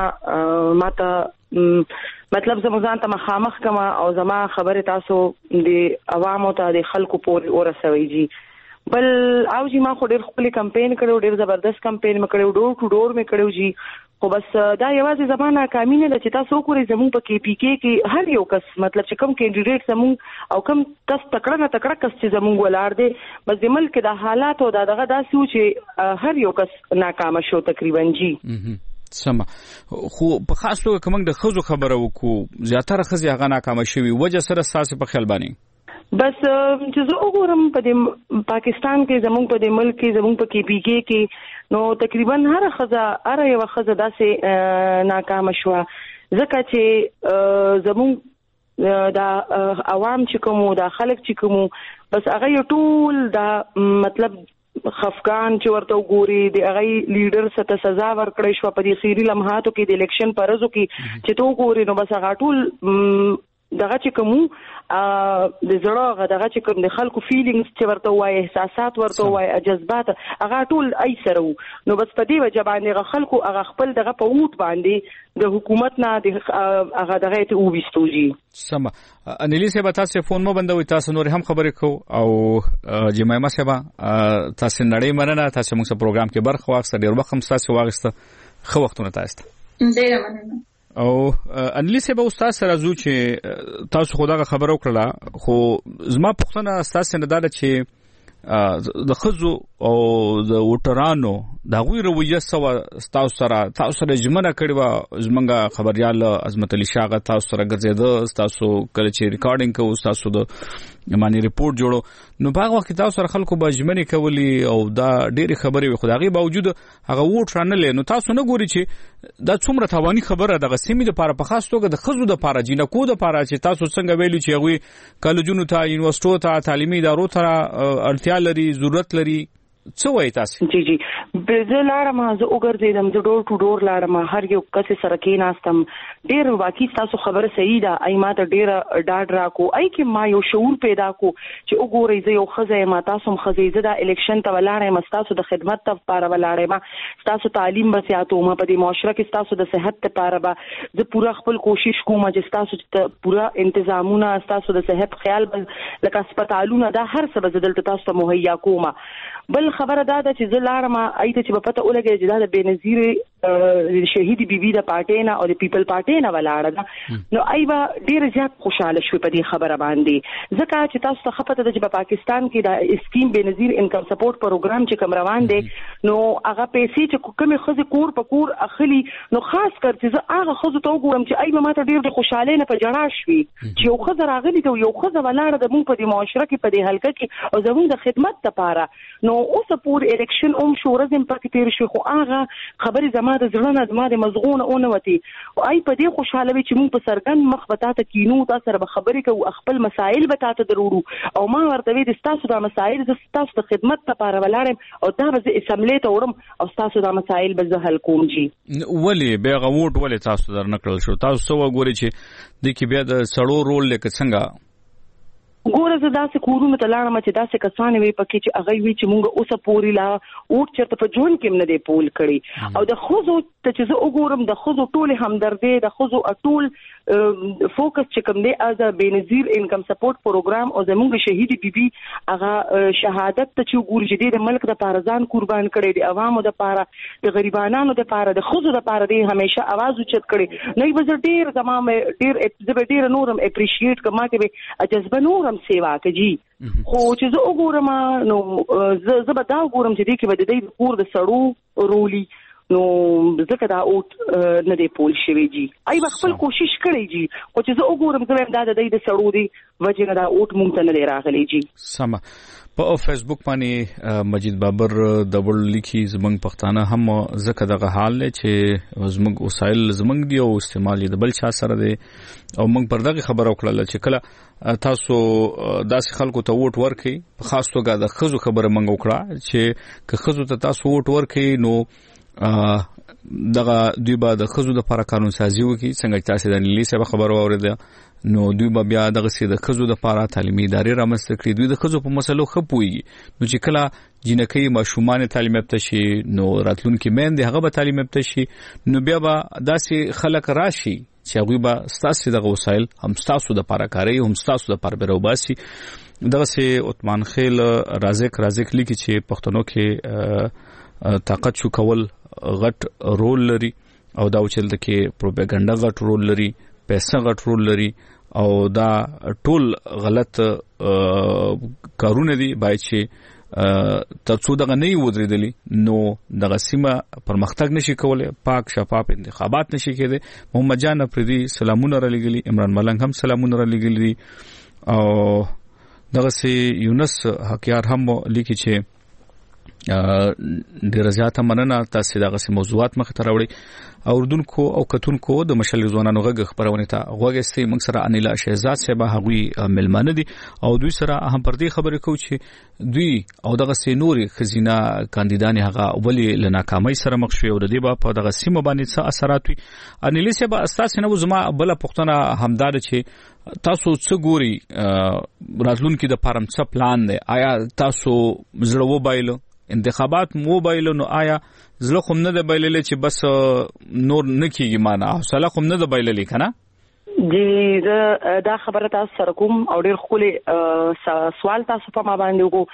ماته مطلب زموږ ته مخامخ کما او زما خبره تاسو د عوامو ته د خلکو پورې ورسوي جی بل او جی ما خو ډیر خپل کمپاین کړو ډیر زبردست کمپاین مکړو ډور ټو ډور مکړو جی خو بس دا یوازې زمانہ کامینه ده چې تاسو کوی زموږ په کې پی کې کې هر یو کس مطلب چې کوم کینډیډیټ زموږ او کوم کس تکړه کس چې زموږ ولار دي بس د ملک د حالات او دغه داسې چې هر یو کس ناکام شو تقریبا جی سم خو په خاص توګه کوم د خزو خبره وکړو زیاتره خزي هغه ناکام شوي وجه سره ساسي په خیال باندې بس چې زه وګورم په پاکستان کې زموږ په د ملک کې زموږ په کې پی کې نو تقریبا هر یو خزه داسې ناکام شو ځکه چې زموږ دا عوام چې کوم دا خلک چې کوم بس هغه ټول دا مطلب خفقان چې ورته وګوري د هغه لیډر ست سزا ورکړې شو په دې خيري لمحاتو کې د الیکشن پرزو کې چې تو وګوري نو بس هغه ټول دغه چې کوم د زړه دغه چې کوم د خلکو فیلینګز چې ورته وای احساسات ورته وای جذبات هغه ټول ای سره نو بس په دې وجه باندې خلکو هغه خپل دغه په ووټ باندې د حکومت نه د هغه دغه ته وبستوږي سم انیلی صاحب تاسو فون مو بندوي تاسو نور هم خبرې کو او جمایما صاحب تاسو نړۍ مننه تاسو موږ په پروګرام کې برخه واخیسته ډیر وخت هم تاسو واغسته خو وختونه تاسو ډیر مننه او انلی سه به استاد سره زو چې تاسو خدای خبرو کړله خو زما پوښتنه استاد سره دا چې د خزو او د وټرانو دا غوی رویه سوا تاسو سره جمعنه کړي وا زمونږه خبريال عظمت علي شاغه تاسو سره ګرځیده تاسو کله چې ریکارډینګ کوو تاسو د معنی ریپورت جوړو نو په وخت تاسو سره خلکو به جمعنه کولی او دا ډېری خبرې خدایي باوجود هغه وټرانه لې نو تاسو نه ګوري چې دا څومره توانی خبره د غسیمې د لپاره په خاص توګه د خزو د لپاره جنکو د لپاره چې تاسو څنګه ویلو چې هغه کالجونو ته یونیورسيټو ته تعلیمي ادارو ته اړتیا لري ضرورت لري څه وایي تاسو؟ جی زه لاړم زه وګرځیدم زه ډور ټو ډور لاړم هر یو کس سره کېناستم ډېر واقعي تاسو خبره صحیح ده ای ما ته ډېر ډاډ راکو ای کې ما یو شعور پیدا کو چې وګورئ زه یو ښځه ما تاسو هم ښځې زه د الیکشن ته ولاړم تاسو د خدمت لپاره ولاړم تاسو تعلیم به زیاتو ما په دې معاشره کې تاسو د صحت لپاره به زه پوره خپل کوشش کوم چې تاسو پوره تنظیمونه تاسو د صحت خیال لکه هسپتالونه دا هر څه به دلته تاسو ته مهیا کوم بل خبره دا ده چې زه لاړم ایته چې په پته ولګي چې دا د بنظیر شهید بیبي د پارټي نه او د پیپل پارټي نه ولاړه ده نو ایبا ډیر زیات خوشاله شوې په دې خبره باندې ځکه چې تاسو ته خپته ده چې په پاکستان کې د اسکیم بنظیر انکم سپورټ پروګرام چې کوم روان دی نو هغه پیسې چې کومه خزه کور په کور اخلي نو خاص کر چې زه هغه خزه ته وګورم چې ایبا ماته ډیر د خوشاله نه په جړا شوي چې یو خزه راغلي ته یو خزه ولاړه د مونږ په دې معاشره کې په دې حلقه کې او زموږ د خدمت لپاره نو اوس پور الیکشن شورزم پکې تیر شو خو هغه خبرې زما د زړه نه زما د مزغونه اونوتي او ای په دې خوشاله وي چې مونږ په سرګن مخ بتاته کینو تاسو سره خبرې کوو خپل مسائل بتاته ضرورو او ما ورته وی د تاسو د مسائل د تاسو د خدمت لپاره ولاړم او دا به اسمبلی ته ورم او تاسو د مسائل به حل کوم جی ولی به غوټ ولی تاسو در نکړل شو تاسو سو وګورئ چې د کې بیا د سړو رول لکه څنګه ګوره زه داسې کورونه ته لاړم چې داسې کسان وي پکې چې هغه وی چې مونږ اوسه پوري لا اوټ چرته په جون کې نه دی پول کړي او د خوځو ته چې زه وګورم د خوځو ټول همدردي د خوځو ټول فوکس چې کوم دی از بنظیر انکم سپورټ پروګرام او زموږ شهید بیبي هغه شهادت ته چې ګور جدي د ملک د پارزان قربان کړي د عوامو د پاره د غریبانو د پاره د خوځو د پاره دی همیشه आवाज اوچت کړي نه به ډیر زمام ډیر نورم اپریشیټ کما کې جذبه نور سیوا کوي خو چې زه وګورم نو زه به دا وګورم چې دې کې به د دې کور د سړو رولي نو ځکه دا اوټ نه دی پول شوی جی ای خپل کوشش کړی جی خو چې زه وګورم زه دا د دې سړو دی وجه نه دا اوټ مونږ ته نه دی راغلی جی سم په فیسبوک باندې مجید بابر دبل لیکي زمنګ پښتانه هم زکه دغه حال لري چې زمنګ وسایل زمنګ دی او استعمال د بل چا سره دی او موږ پر دغه خبر وکړه چې کله تاسو داسې خلکو ته ووټ ورکړي په خاص توګه د خزو خبره موږ وکړه چې که خزو ته تاسو ووټ ورکړي نو دغه دوی به د خزو د لپاره قانون سازي وکړي څنګه تاسو د لیسه به خبر اوریدل نو دوی به بیا دغه سي د خزو د لپاره تعلیمي ادارې رامنځته کړي دوی د خزو په مسلو خپوي نو چې کله جنکې ماشومان تعلیم یافته شي نو راتلونکي مېندې هغه به تعلیم یافته شي نو بیا به داسې خلک راشي چې هغه به ستاسو د وسایل هم ستاسو د لپاره کاری هم ستاسو د لپاره بروباسي دغه سي عثمان خیل رازق لیکي چې پښتنو کې طاقت شو کول غټ رول لري او دا چې د پروپاګاندا غټ رول لري پیسې غټ رول لري او دا ټول غلط کارونه دي باید چې ترڅو دغه نه ودرېدلی نو دغه سیمه پرمختګ نشي کولای پاک شفاف انتخابات نشي کېدای محمد جان افریدي سلامونه را لګلی عمران ملنګ هم سلامونه را لګلی او دغه سي یونس حقیار هم لیکي چې ډیر زیاته مننه تاسو دغه موضوعات مخ ته راوړي اوردونکو او کتونکو د مشل ځوانانو غږ خبرونه ته غوږستې موږ سره انیلا شهزاد صاحب هغوی ملمانه دي او دوی سره هم پر دې خبرې کوي چې دوی او دغه سي نوري خزینه کاندیدان هغه ولی لناکامۍ سره مخ شوی او د دې په دغه سیمه باندې څه اثرات وي انیلا صاحب اساس نه زما بل پښتنه همدار چې تاسو څه ګوري راتلونکي د پرم څه پلان دی آیا تاسو زړه وبایلو انتخابات موبایل نو آیا زله خو نه د بایللې چې بس نور نکیږي معنا حوصله خو نه د بایللې کنه جی دا خبره تاسو سره کوم او ډیر خولي سوال تاسو په ما باندې وکړو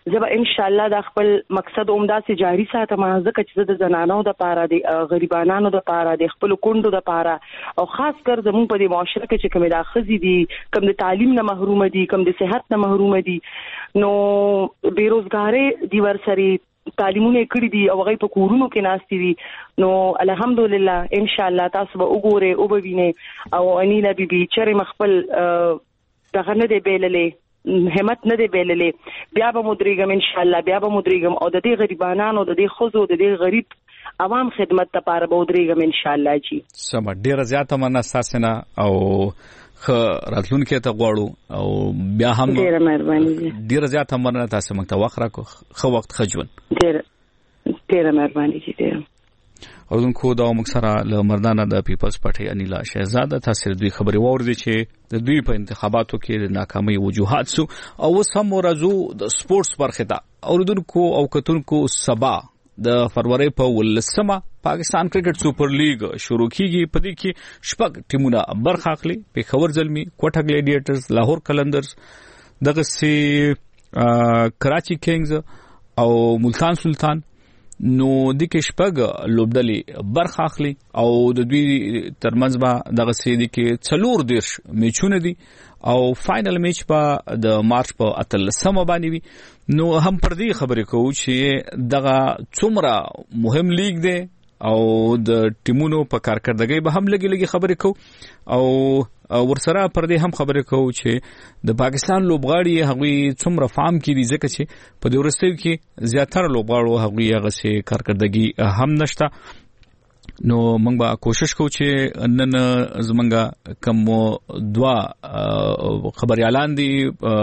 زه به ان شاء الله د خپل مقصد عمده سي جاری ساتم ځکه چې د زنانو د پاره د غریبانو د پاره د خپل کندو د پاره او خاص کر زموږ په دې معاشره کې چې کوم د خزي دي کوم د تعلیم نه محروم دي کوم د صحت نه محروم دي نو بیروزګاری دی ورسري تعلیمونه کړی دي او هغه په کورونو کې ناشتي دي نو الحمدلله ان شاء الله تاسو به وګورئ او به وینئ او انیلا بیبي چرې مخبل دغه نه دی بیللې همت نه دی بیللې بیا به مدریګم ان شاء الله بیا به مدریګم او د دې غریبانو د دې خزو د دې غریب عوام خدمت لپاره به ودرېږم ان شاء الله جی سم ډیره زیاته مننه ساسنه او خ راتلونکي ته غواړو او بیا هم ډیره مهرباني ډیره زیاته مننه تاسو موږ ته وخت راکو خو وخت خجون ډیره مهرباني جی ډیره او دونکو دا موږ سره له مردانه د پیپلز پارټي انیلا شهزاده تاسو دوی خبري ووردی چې د دوی په انتخاباتو کې د ناکامۍ وجوهات سو او سم ورځو د سپورتس برخه ده او دونکو او کتونکو سبا د فروری په 18 پاکستان کرکټ سپر لیګ شروع کیږي په دې کې شپږ ټیمونه برخه اخلي پیښور زلمی کوټه ګلیډیټرز لاهور قلندرز دغه سي کراچي کینګز او ملتان سلطان نو د کې شپږ لوبډلې برخه اخلي او د دوی ترمنځ به دغه سي د کې 4 دیرش میچونه دي او فائنل میچ په د مارچ په 18 باندې وي نو هم پر دې خبرې کوو چې دغه څومره مهم لیګ دی او د ټیمونو په کارکردګۍ به هم لګي خبرې کوو او ورسره پر دې هم خبرې کوو چې د پاکستان لوبغاړي هغوی څومره فارم کړي ځکه چې په دې ورستیو کې زیاتره لوبغاړو هغوی هغه سي کارکردګي هم نشته نو موږ به کوشش کوو چې نن زمونږ کوم دوا خبريالان دي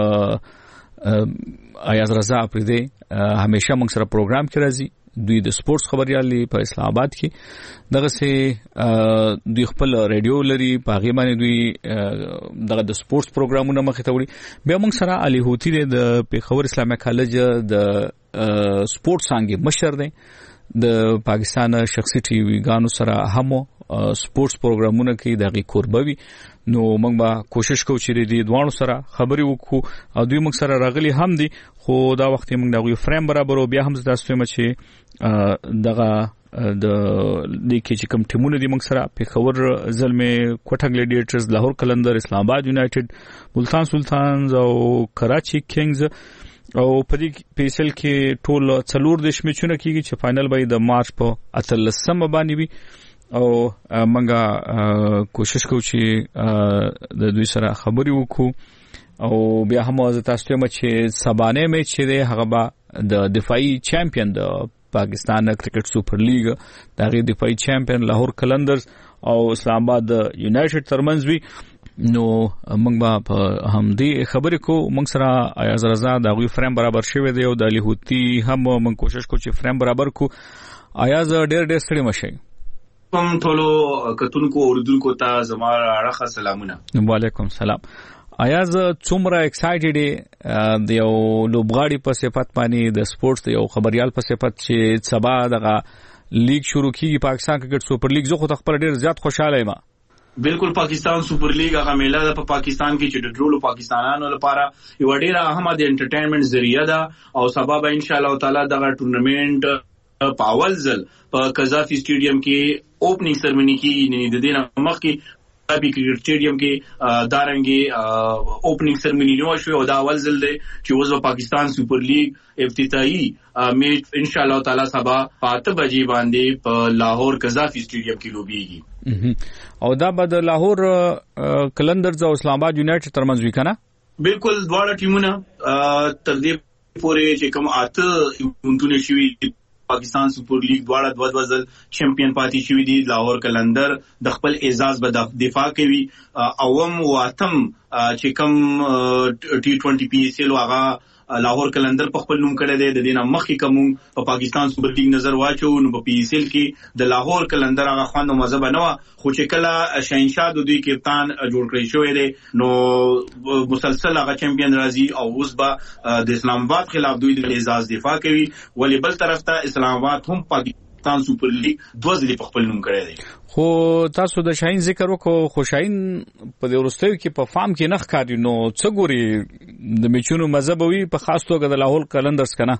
ایاز رضا پردي همیشه موږ سره پروګرام کې راځي دوی د سپورتس خبريالي په اسلام آباد کې دغه سي دوی خپل رادیو لري په هغه باندې دوی دغه د سپورتس پروګرامونه مخې ته وړي بیا موږ سره علي هوتی د پیښور اسلامي کالج د سپورتس څنګه مشر دی د پاکستان شخصي ټي وي ګانو سره هم سپورتس پروګرامونه کې دغه قربوي نو موږ به کوشش کوو چې د دوانو سره خبري وکړو او دوی موږ سره راغلي هم دي خو دا وخت موږ دغه فریم برابر او بیا هم تاسو ته چې دغه د لیکي چې کوم ټیمونه دي موږ سره پیښور زلمه کوټه ګلیډیټرز لاهور قلندر اسلام آباد یونایټډ ملتان سلطانز او کراچي کینګز او په دې پیسل کې ټول 4 دیش میچونه کیږي چې فائنل به د مارچ په 18 باندې وي او موږ کوشش کوو چې د دوی سره خبري وکړو او بیا هم تاسو ته چې سبانه میچ دی هغه به د دفاعي چمپیون د پاکستان کرکټ سپر لیګ دغه دفاعي چمپیون لاهور قلندرز او اسلام آباد یونایټډ ترمنځ وي نو موږ به په همدې خبرې کو موږ سره ایاز رضا د غوي فریم برابر شوی دی او د علي هوتی هم موږ کوشش کوو چې فریم برابر کو ایاز ډېر ستړي مشي کوم ټولو کتونکو اوردونکو ته زما راخه سلامونه وعلیکم سلام ایاز څومره ایکسایټډ دی یو لوبغاړي په صفت باندې د سپورتس یو خبريال په صفت چې سبا دغه لیګ شروع کیږي پاکستان کرکټ سپر لیګ زه خو خپل ډېر زیات خوشاله یم بالکل پاکستان سپر لیګ هغه میله ده په پاکستان کې چې د ټولو پاکستانانو لپاره یو ډیره اهمه د انټرټینمنټ ذریعہ ده او سبا به ان شاء الله تعالی دغه ټورنمنت په اول ځل په قذافي سټیډیم کې اوپننګ سرمنی کې د دینه مخ کې په کرکټ سټیډیم کې دارنګي اوپننګ سرمنی نو شو او دا اول ځل دی چې اوس په پاکستان سپر لیګ افتتاحي میچ ان شاء الله تعالی سبا 8 بجې باندې په لاهور قذافي سټیډیم کې لوبيږي او دا به د لاهور قلندرز او اسلام آباد یونایټډ ترمنځ وی کنه بالکل دواړه ټیمونه تر دې پورې چې کوم 8 ایونټونه شوي پاکستان سپر لیګ دواړه 2 ځل چمپیون پاتې شوی دي لاهور قلندر د خپل اعزاز به دفاع کوي اوم واتم چې کوم T20 PSL واغه لاهور قلندر په خپل نوم کړی دی د دینه مخکې کوم په پاکستان سپر لیګ نظر واچو نو په PSL کې د لاهور قلندر هغه خوند مزه بنو خو چې کله شاهنشاه د دوی کپتان جوړ کړی شوی دی نو مسلسل هغه چمپیون راځي او اوس به د اسلام آباد خلاف دوی د اعزاز دفاع کوي ولی بل طرف ته اسلام آباد هم پاکستان سپر لیګ 2 ځلې په خپل نوم کړی دی. خو تاسو د شاهین ذکر وکړو، خو شاهین په دې ورستیو کې په فارم کې نه ښکاري، نو څه ګوري د میچونو مزبوي په خاص توګه د لاهور قلندرز کنه؟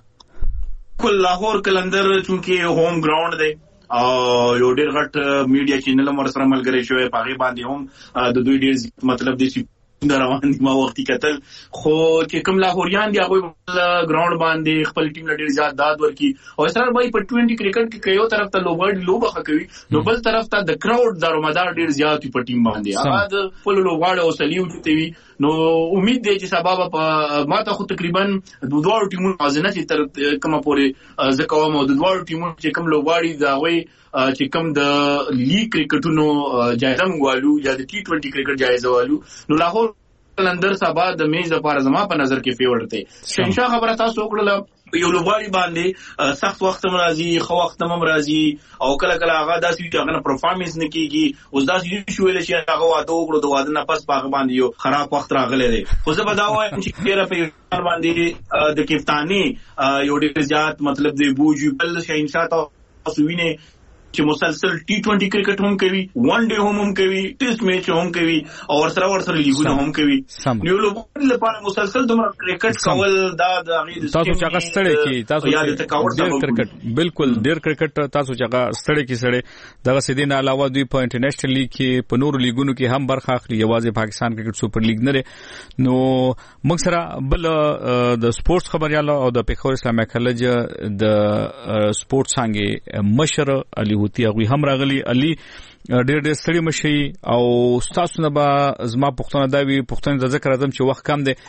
کل لاهور قلندر چونکه هوم ګراوند دی او یو ډېر غټ میډیا چینل هم سره ملګری شوی، په هغه باندې هم د دوی ډېر مطلب دی روان دي. ما وختي کتل خو چې کوم لاهوریان دي هغه ګراوند باندې خپل ټیم له ډېر زیات داد ورکي او اسرار بای په 20 کرکټ کې یو طرف ته لوبغاړي لوبه کوي، نو بل طرف ته د کراود دارومدار ډېر زیات په ټیم باندې هغه د خپل لوبغاړي او سلیو چتوي. نو امید دی چې سبب په ماته خو تقریبا د دوه ټیمونو ازنه چې تر کومه پورې زکوم او د دوه ټیمونو چې کوم لوبغاړي دا وي چې کوم د لیګ کرکټونو جایزه موالو یا د ټي 20 کرکټ جایزه والو، نو لاهور قلندر سبا د میچ لپاره زما په نظر کې فیور دی. شنشا خبره تاسو وکړه یو لوبغاړي باندې سخت وخت هم راځي، خو وخت هم راځي او کله کله هغه داسې چې هغه پرفارمنس نه کیږي. اوس داسې شویل چې هغه واده وکړو، د واده نه پس هغه باندې یو خراب وخت راغلی دی. خو زه به دا وایم چې ډېره په باندې د کپتاني یو ډېر زیات مطلب دی بوجي بل شاهینشاه تاسو وینئ چې مسلسل ټي 20 کرکټ هم کوي، ون ډے هم کوي، ټیسټ میچ هم کوي او ورسره لیګونه هم کوي. نیو لوبغاړي لپاره مسلسل دومره کرکټ کول دا د هغه تاسو چې هغه ستړي کی تاسو ډېر کرکټ بالکل ډېر کرکټ تاسو چې هغه ستړي کی سړي دغه سیدین علاوه دوی په انټرنیشنل لیګ کې په نورو لیګونو کې هم برخه اخلي، یوازې پاکستان کرکټ سپر لیګ نه لري. نو موږ سره بل د سپورتس خبريال او د پیښور اسلامي کالج د سپورتس څنګه مشر علي هوتی هغه هم راغلي. علي ډېر ستړي مشي او تاسو نه به زما پښتنه دا وی پښتنه د ذکر اعظم چې وخت کم دی.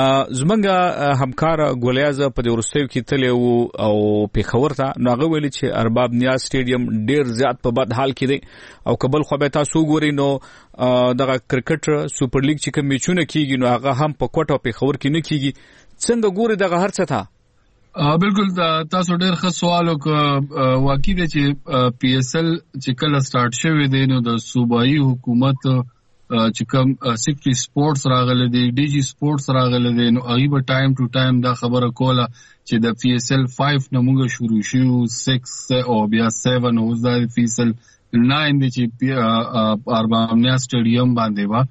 زمونږ همکار ګولیاز په دې ورستیو کې تل او پیښور ته نو هغه ویلي چې ارباب نیاز سټیډیم ډېر زیات په بد حال کې دی او کبل خو به تاسو ګوري نو دغه کرکټ سپر لیګ چې کوم میچونه کیږي نو هغه هم په کوټه پیښور کې نه کیږي. څنګه ګوري دغه هر څه ته؟ بالکل تاسو ډېر ښه سوال وکړ. واقعي دی چې پی ایس ایل چې کله سٹارټ شوی دی نو د صوبایي حکومت چې کوم سیکټری سپورتس راغلی دی، ډي جی سپورتس راغلی دی، نو هغه به ټایم ټو ټایم دا خبره کوله چې د پی ایس ایل 5 نه موږ شروع شو 6 او بیا 7 او اوس د پی ایس ایل 9 دی چې ارباب نیاز سټیډیم باندې وا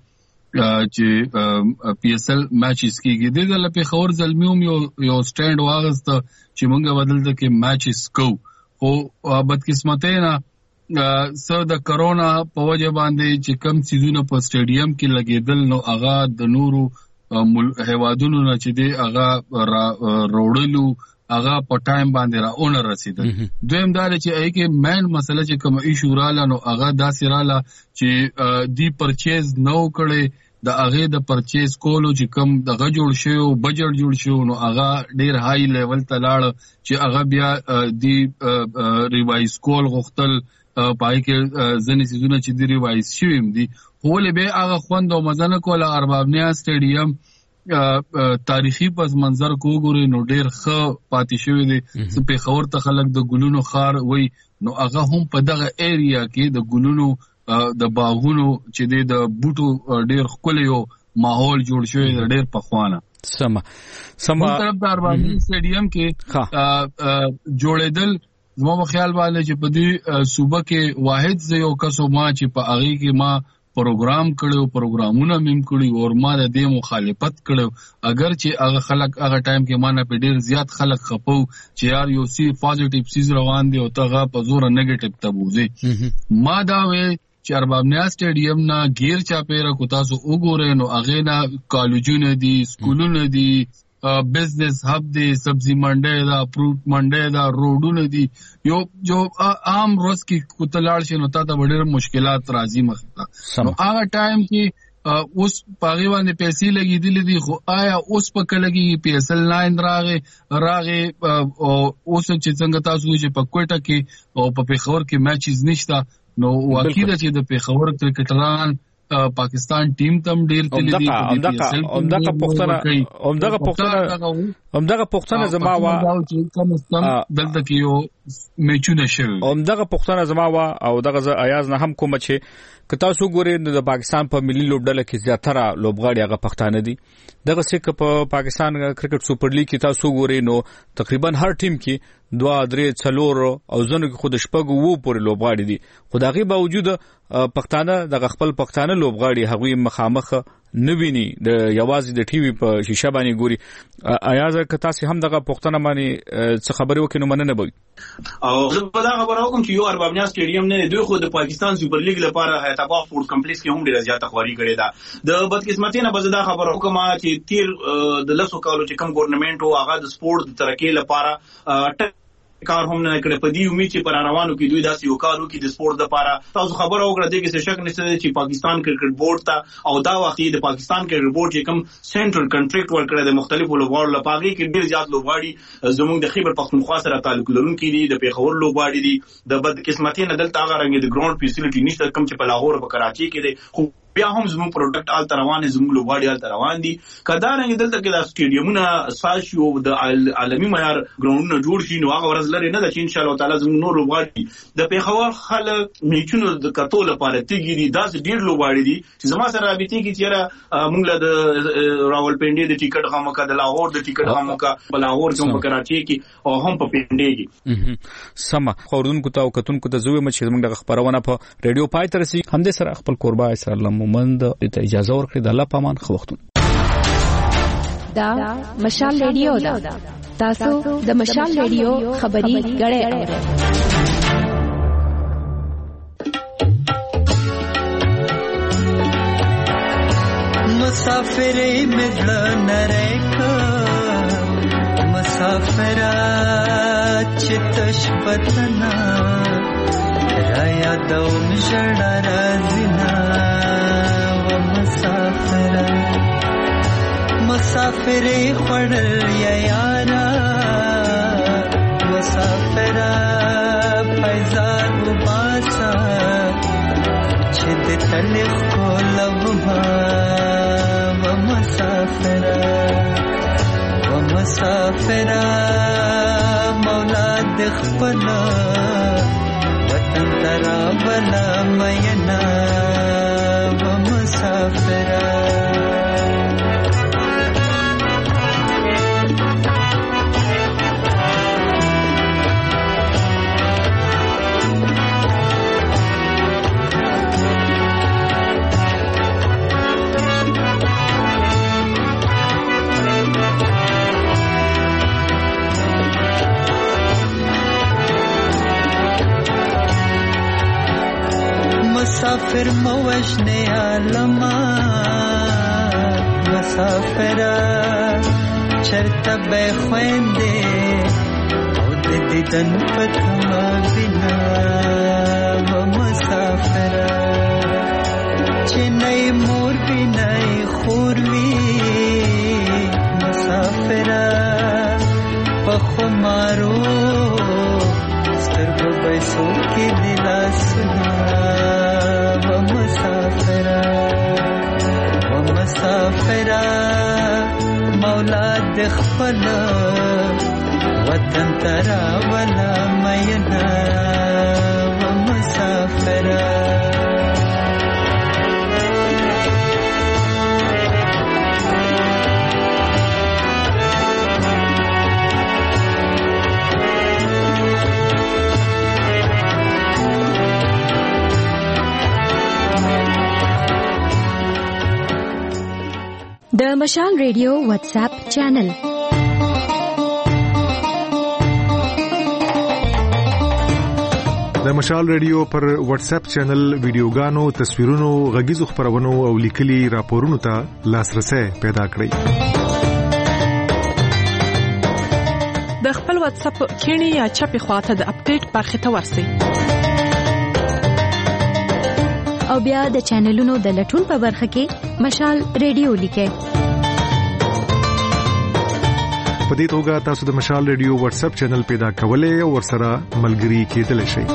چې پی ایس ایل میچز کیږي. د دې لپاره خور زلمیوم یو سټاند واغست چې موږ بدلته کې میچز کو او بدقسمتۍ نه سره د کرونا په وجه باندې چې کم سيزونه په سټیډیم کې لګیدل نو هغه د نورو هیوادونو نه چې دی هغه روړلو هغه په ټایم باندې را اون رسیدل. دویم دا چې ای کې مین مسله چې کوم ایشو رااله نو هغه داسې رااله چې دی پرچیز نو کړي د هغه د پرچیز کولو چې کم دغه جوړ شو بجټ جوړ شو نو هغه ډیر های لیول ته لاړ چې هغه بیا دی ریوایز کول غوښتل پای کې ځنې سيزونه چې دی ریوایز شویم دي خو له به هغه خوند او مزنه کوله ارباب نیاز سټیډیم تاریخي پس منظر کو ګوري نو ډیر ښه پاتې شوی دی. په خور ته خلک د ګلونو خار وای نو هغه هم په دغه ایریا کې د ګلونو د باغونو چې د بوټو ډیر خپل یو ماحول جوړ شوی دی ډیر پخوانه. سم طرف د ارباب سټیډیم کې جوړېدل زما په خیال باندې چې په دې صوبه کې واحد یو کسو ما چې په هغه کې ما پروګرام کړو پروګرامونه مم کړی او ما د دې مخالفت کړو اگر چې هغه خلک هغه ټایم کې ما نه په ډیر زیات خلک خپو چې یار یو سی پوزټیو سیز روان دي او ته په زور نیگیټیو تبوزي. ما دا وې چې ارباب نیاز سټیډیم نه غیر چا پیرا کو تاسو وګورئ نو هغه نه کالجونه دي سکولونه دي بزنس هب دی سبزی منډه دا فروټ منډه دا روډونه دي یو جو عام روز کې کوتلاړ شي نو تا ته ډېر مشکلات راځي مخه نو هغه ټایم کې اوس پاغي باندې پیسې لګېدلې دي خو آیا اوس په کله کې پی ایس ایل 9 راغې او اوس چې څنګه تاسو چې په کوټه کې او په پیښور کې میچز نشته نو واقعي ده چې د پیښور کرکټران پاکستان ټیم تم ډیر تللی دي همدغه پښتنه زما وا دلته کې یو میچونه شوی همدغه پښتنه زما وا او دغه ایاز نه هم کوم چې که تاسو ګورئ د پاکستان په ملي لوبډله کې زیاتره لوبغاړي هغه پښتانه دي دغه څخه په پاکستان کرکټ سپر لیګ کې تاسو ګورئ نو تقریبا هر ټیم کې 2-3-4 او ځنو کې خود شپږ وو پورې لوبغاړي دي خو دغه باوجود پښتانه د خپل پښتانه لوبغاړي هغوی مخامخ نویني د یوازې د ټي وي په شیشه باندې ګوري آیا ځکه تاسو هم دغه پښتنه باندې څه خبرې وکړو مننه به او زه په دا خبره کوم چې یو اربابنیا سټیډیم نه دوی خو د پاکستان سپر لیګ لپاره حیاتاباد سپورټ کمپلیکس کې هم ډیره زیاته خواري کړې ده د بدقسمتۍ نه بزدا خبره کوم چې تیر د لسو کالو چې کوم ګورنمنت او هغه د سپورټ د ترقې لپاره کار هم نه کړ په دې امید چې پر روانو کې دوی داسې یو کارو کې د سپورټ لپاره تاسو خبره وکړه دغه څه شک نشته چې پاکستان کرکټ بورډ ته او دا وخت د پاکستان کرکټ بورډ چې کوم سنټرل کنټریکټ ورکړی د مختلفو لوبغاړو لپاره کې ډیر زیات لوبغاړي زموږ د خیبر پختونخوا سره تعلق لرونکي دي د پیښور لوبغاړي دي د بدقسمتۍ نه دلته هغه رنګ د ګراوند فیسیلیټي نشته کوم چې په لاهور او کراچي کې دي خو بیا هم زموږ پروډکټ آل روان دي زموږ لوبغاړي آل روان دي کدا رنګ دلته کې د سټیډیمونه ساشو د عالمي معیار ګراوندونه جوړ شي نو هغه ورځ لري نه چې ان شاء الله تعالی زموږ نور لوبغاړي د پیښور خلک میچونو د کتو لپاره تیګي دي داس ډیر لوبغاړي دي چې زما سره رابطه کې چیرې موږ له د راولپنډي د ټیکټ غمکا د لاهور د ټیکټ غمکا په لاهور کې په کراچي کې او هم په پنډي کې سم خوردونکو ته او کتونکو ته زوی مچ زموږ د خبرونه په ریډیو پای تر سي هم د سره خپل قربا اسرائیل مومند ته اجازه ورکړي د الله پامان خو وختونه دا مشال ریډیو دا تاسو د مشال ریډیو خبري غړې اورئ مسافر مزل نریک مسافر چتش پتنا رایا دوم جڑا رازنا و مسافر خړل یا یارا مسافر فیضان وباسا چې د تلخ کولما و مسافر مولا د خپل وطن ترا بلا مینا و مسافر مسافر موجنه عالما مسافر چرته به خوينده او د دیدن پتما بنا و مسافر چنای مور بنای خوروي مسافر پخمارو سترګو بیسو کې دلاسنا مسافر مولا د خپل وطن ترا ولا مینا و مسافر د مشال ریډیو واتس اپ چینل د مشال ریډیو پر واتس اپ چینل ویډیوګانو تصویرونو غږیزو خبرونو او لیکلي راپورونو ته لاسرسي پیدا کړئ د خپل واتس اپ کینی یا چپی خواته د اپډیټ برخه ته ورسئ او بیا د چینلونو د لټون په برخه کې مشال ریډیو لیکئ په دې توګه تاسو د مشال ریډیو واتس اپ چینل پیدا کولای او ورسره ملګري کېدلی شئ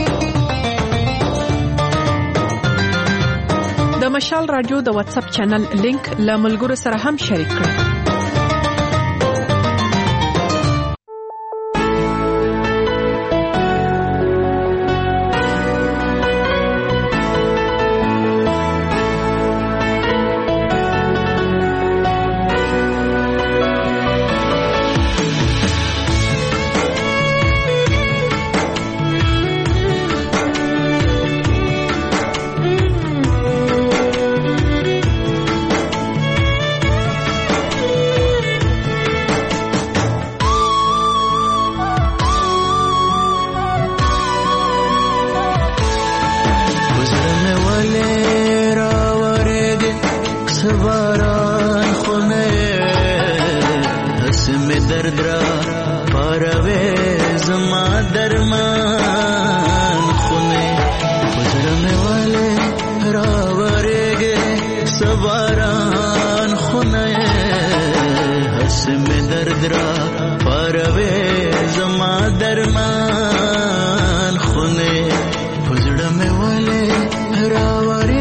د مشال رادیو د واتس اپ چینل لینک له ملګرو سره هم شریک کړئ درد را پاروي زما درمان خونه پزړه مې والے راورېږي سواران خونه هس مې درد را پاروي زما درمان خونه پزړه مې والے راورېږي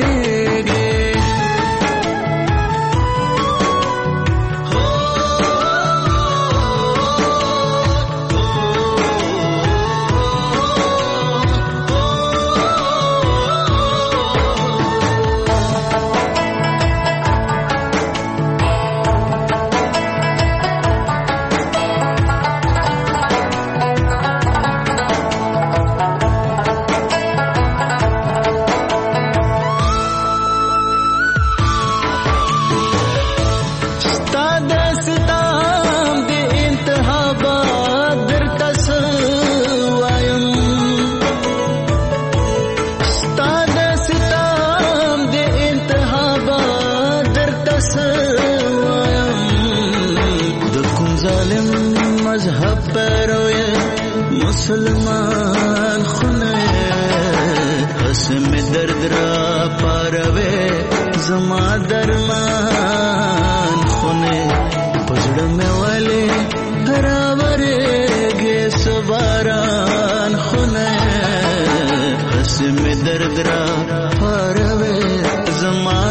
मुसलमान खुने हस में दर्द रा पारवे जमा दरमान खुने पजड़ में वाले हरावरे गे सवारान खुने हस में दर्द रा पारवे जमा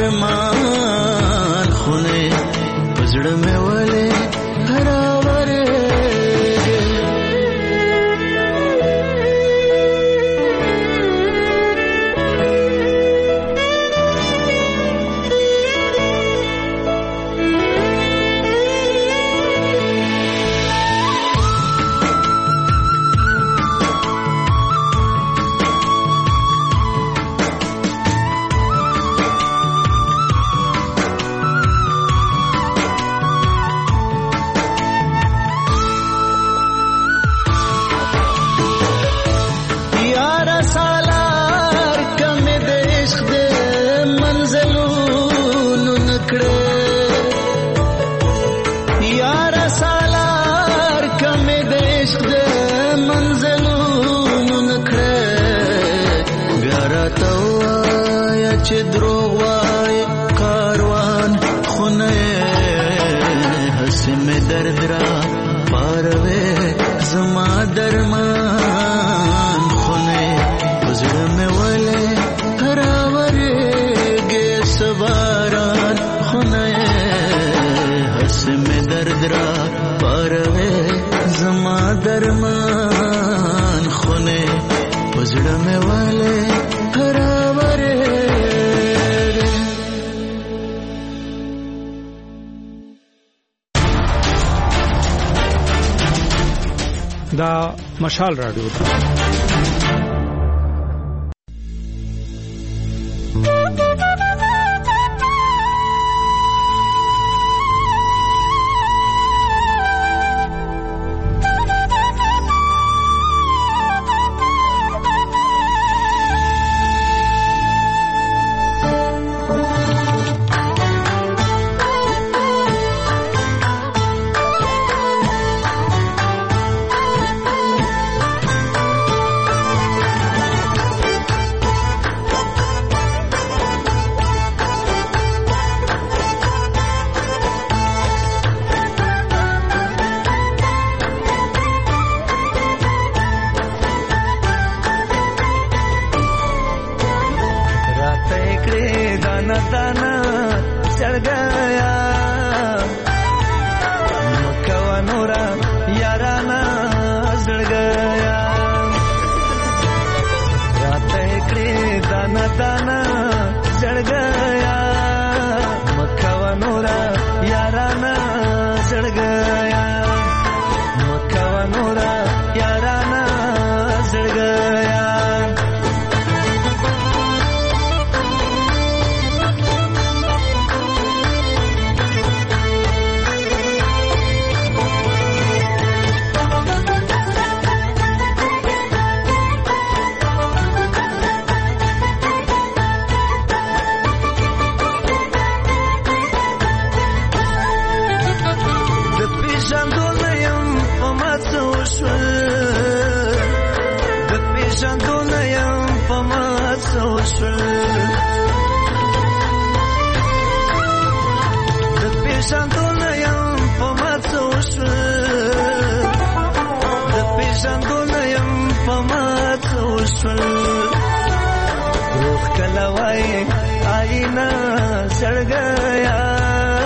दरमान खुने पजड़ में वाले हरावरे दरमान खुने पजड़ में वाले हरावरे دا مشال رادیو شول روح کلوای آئینہ سڑ گیا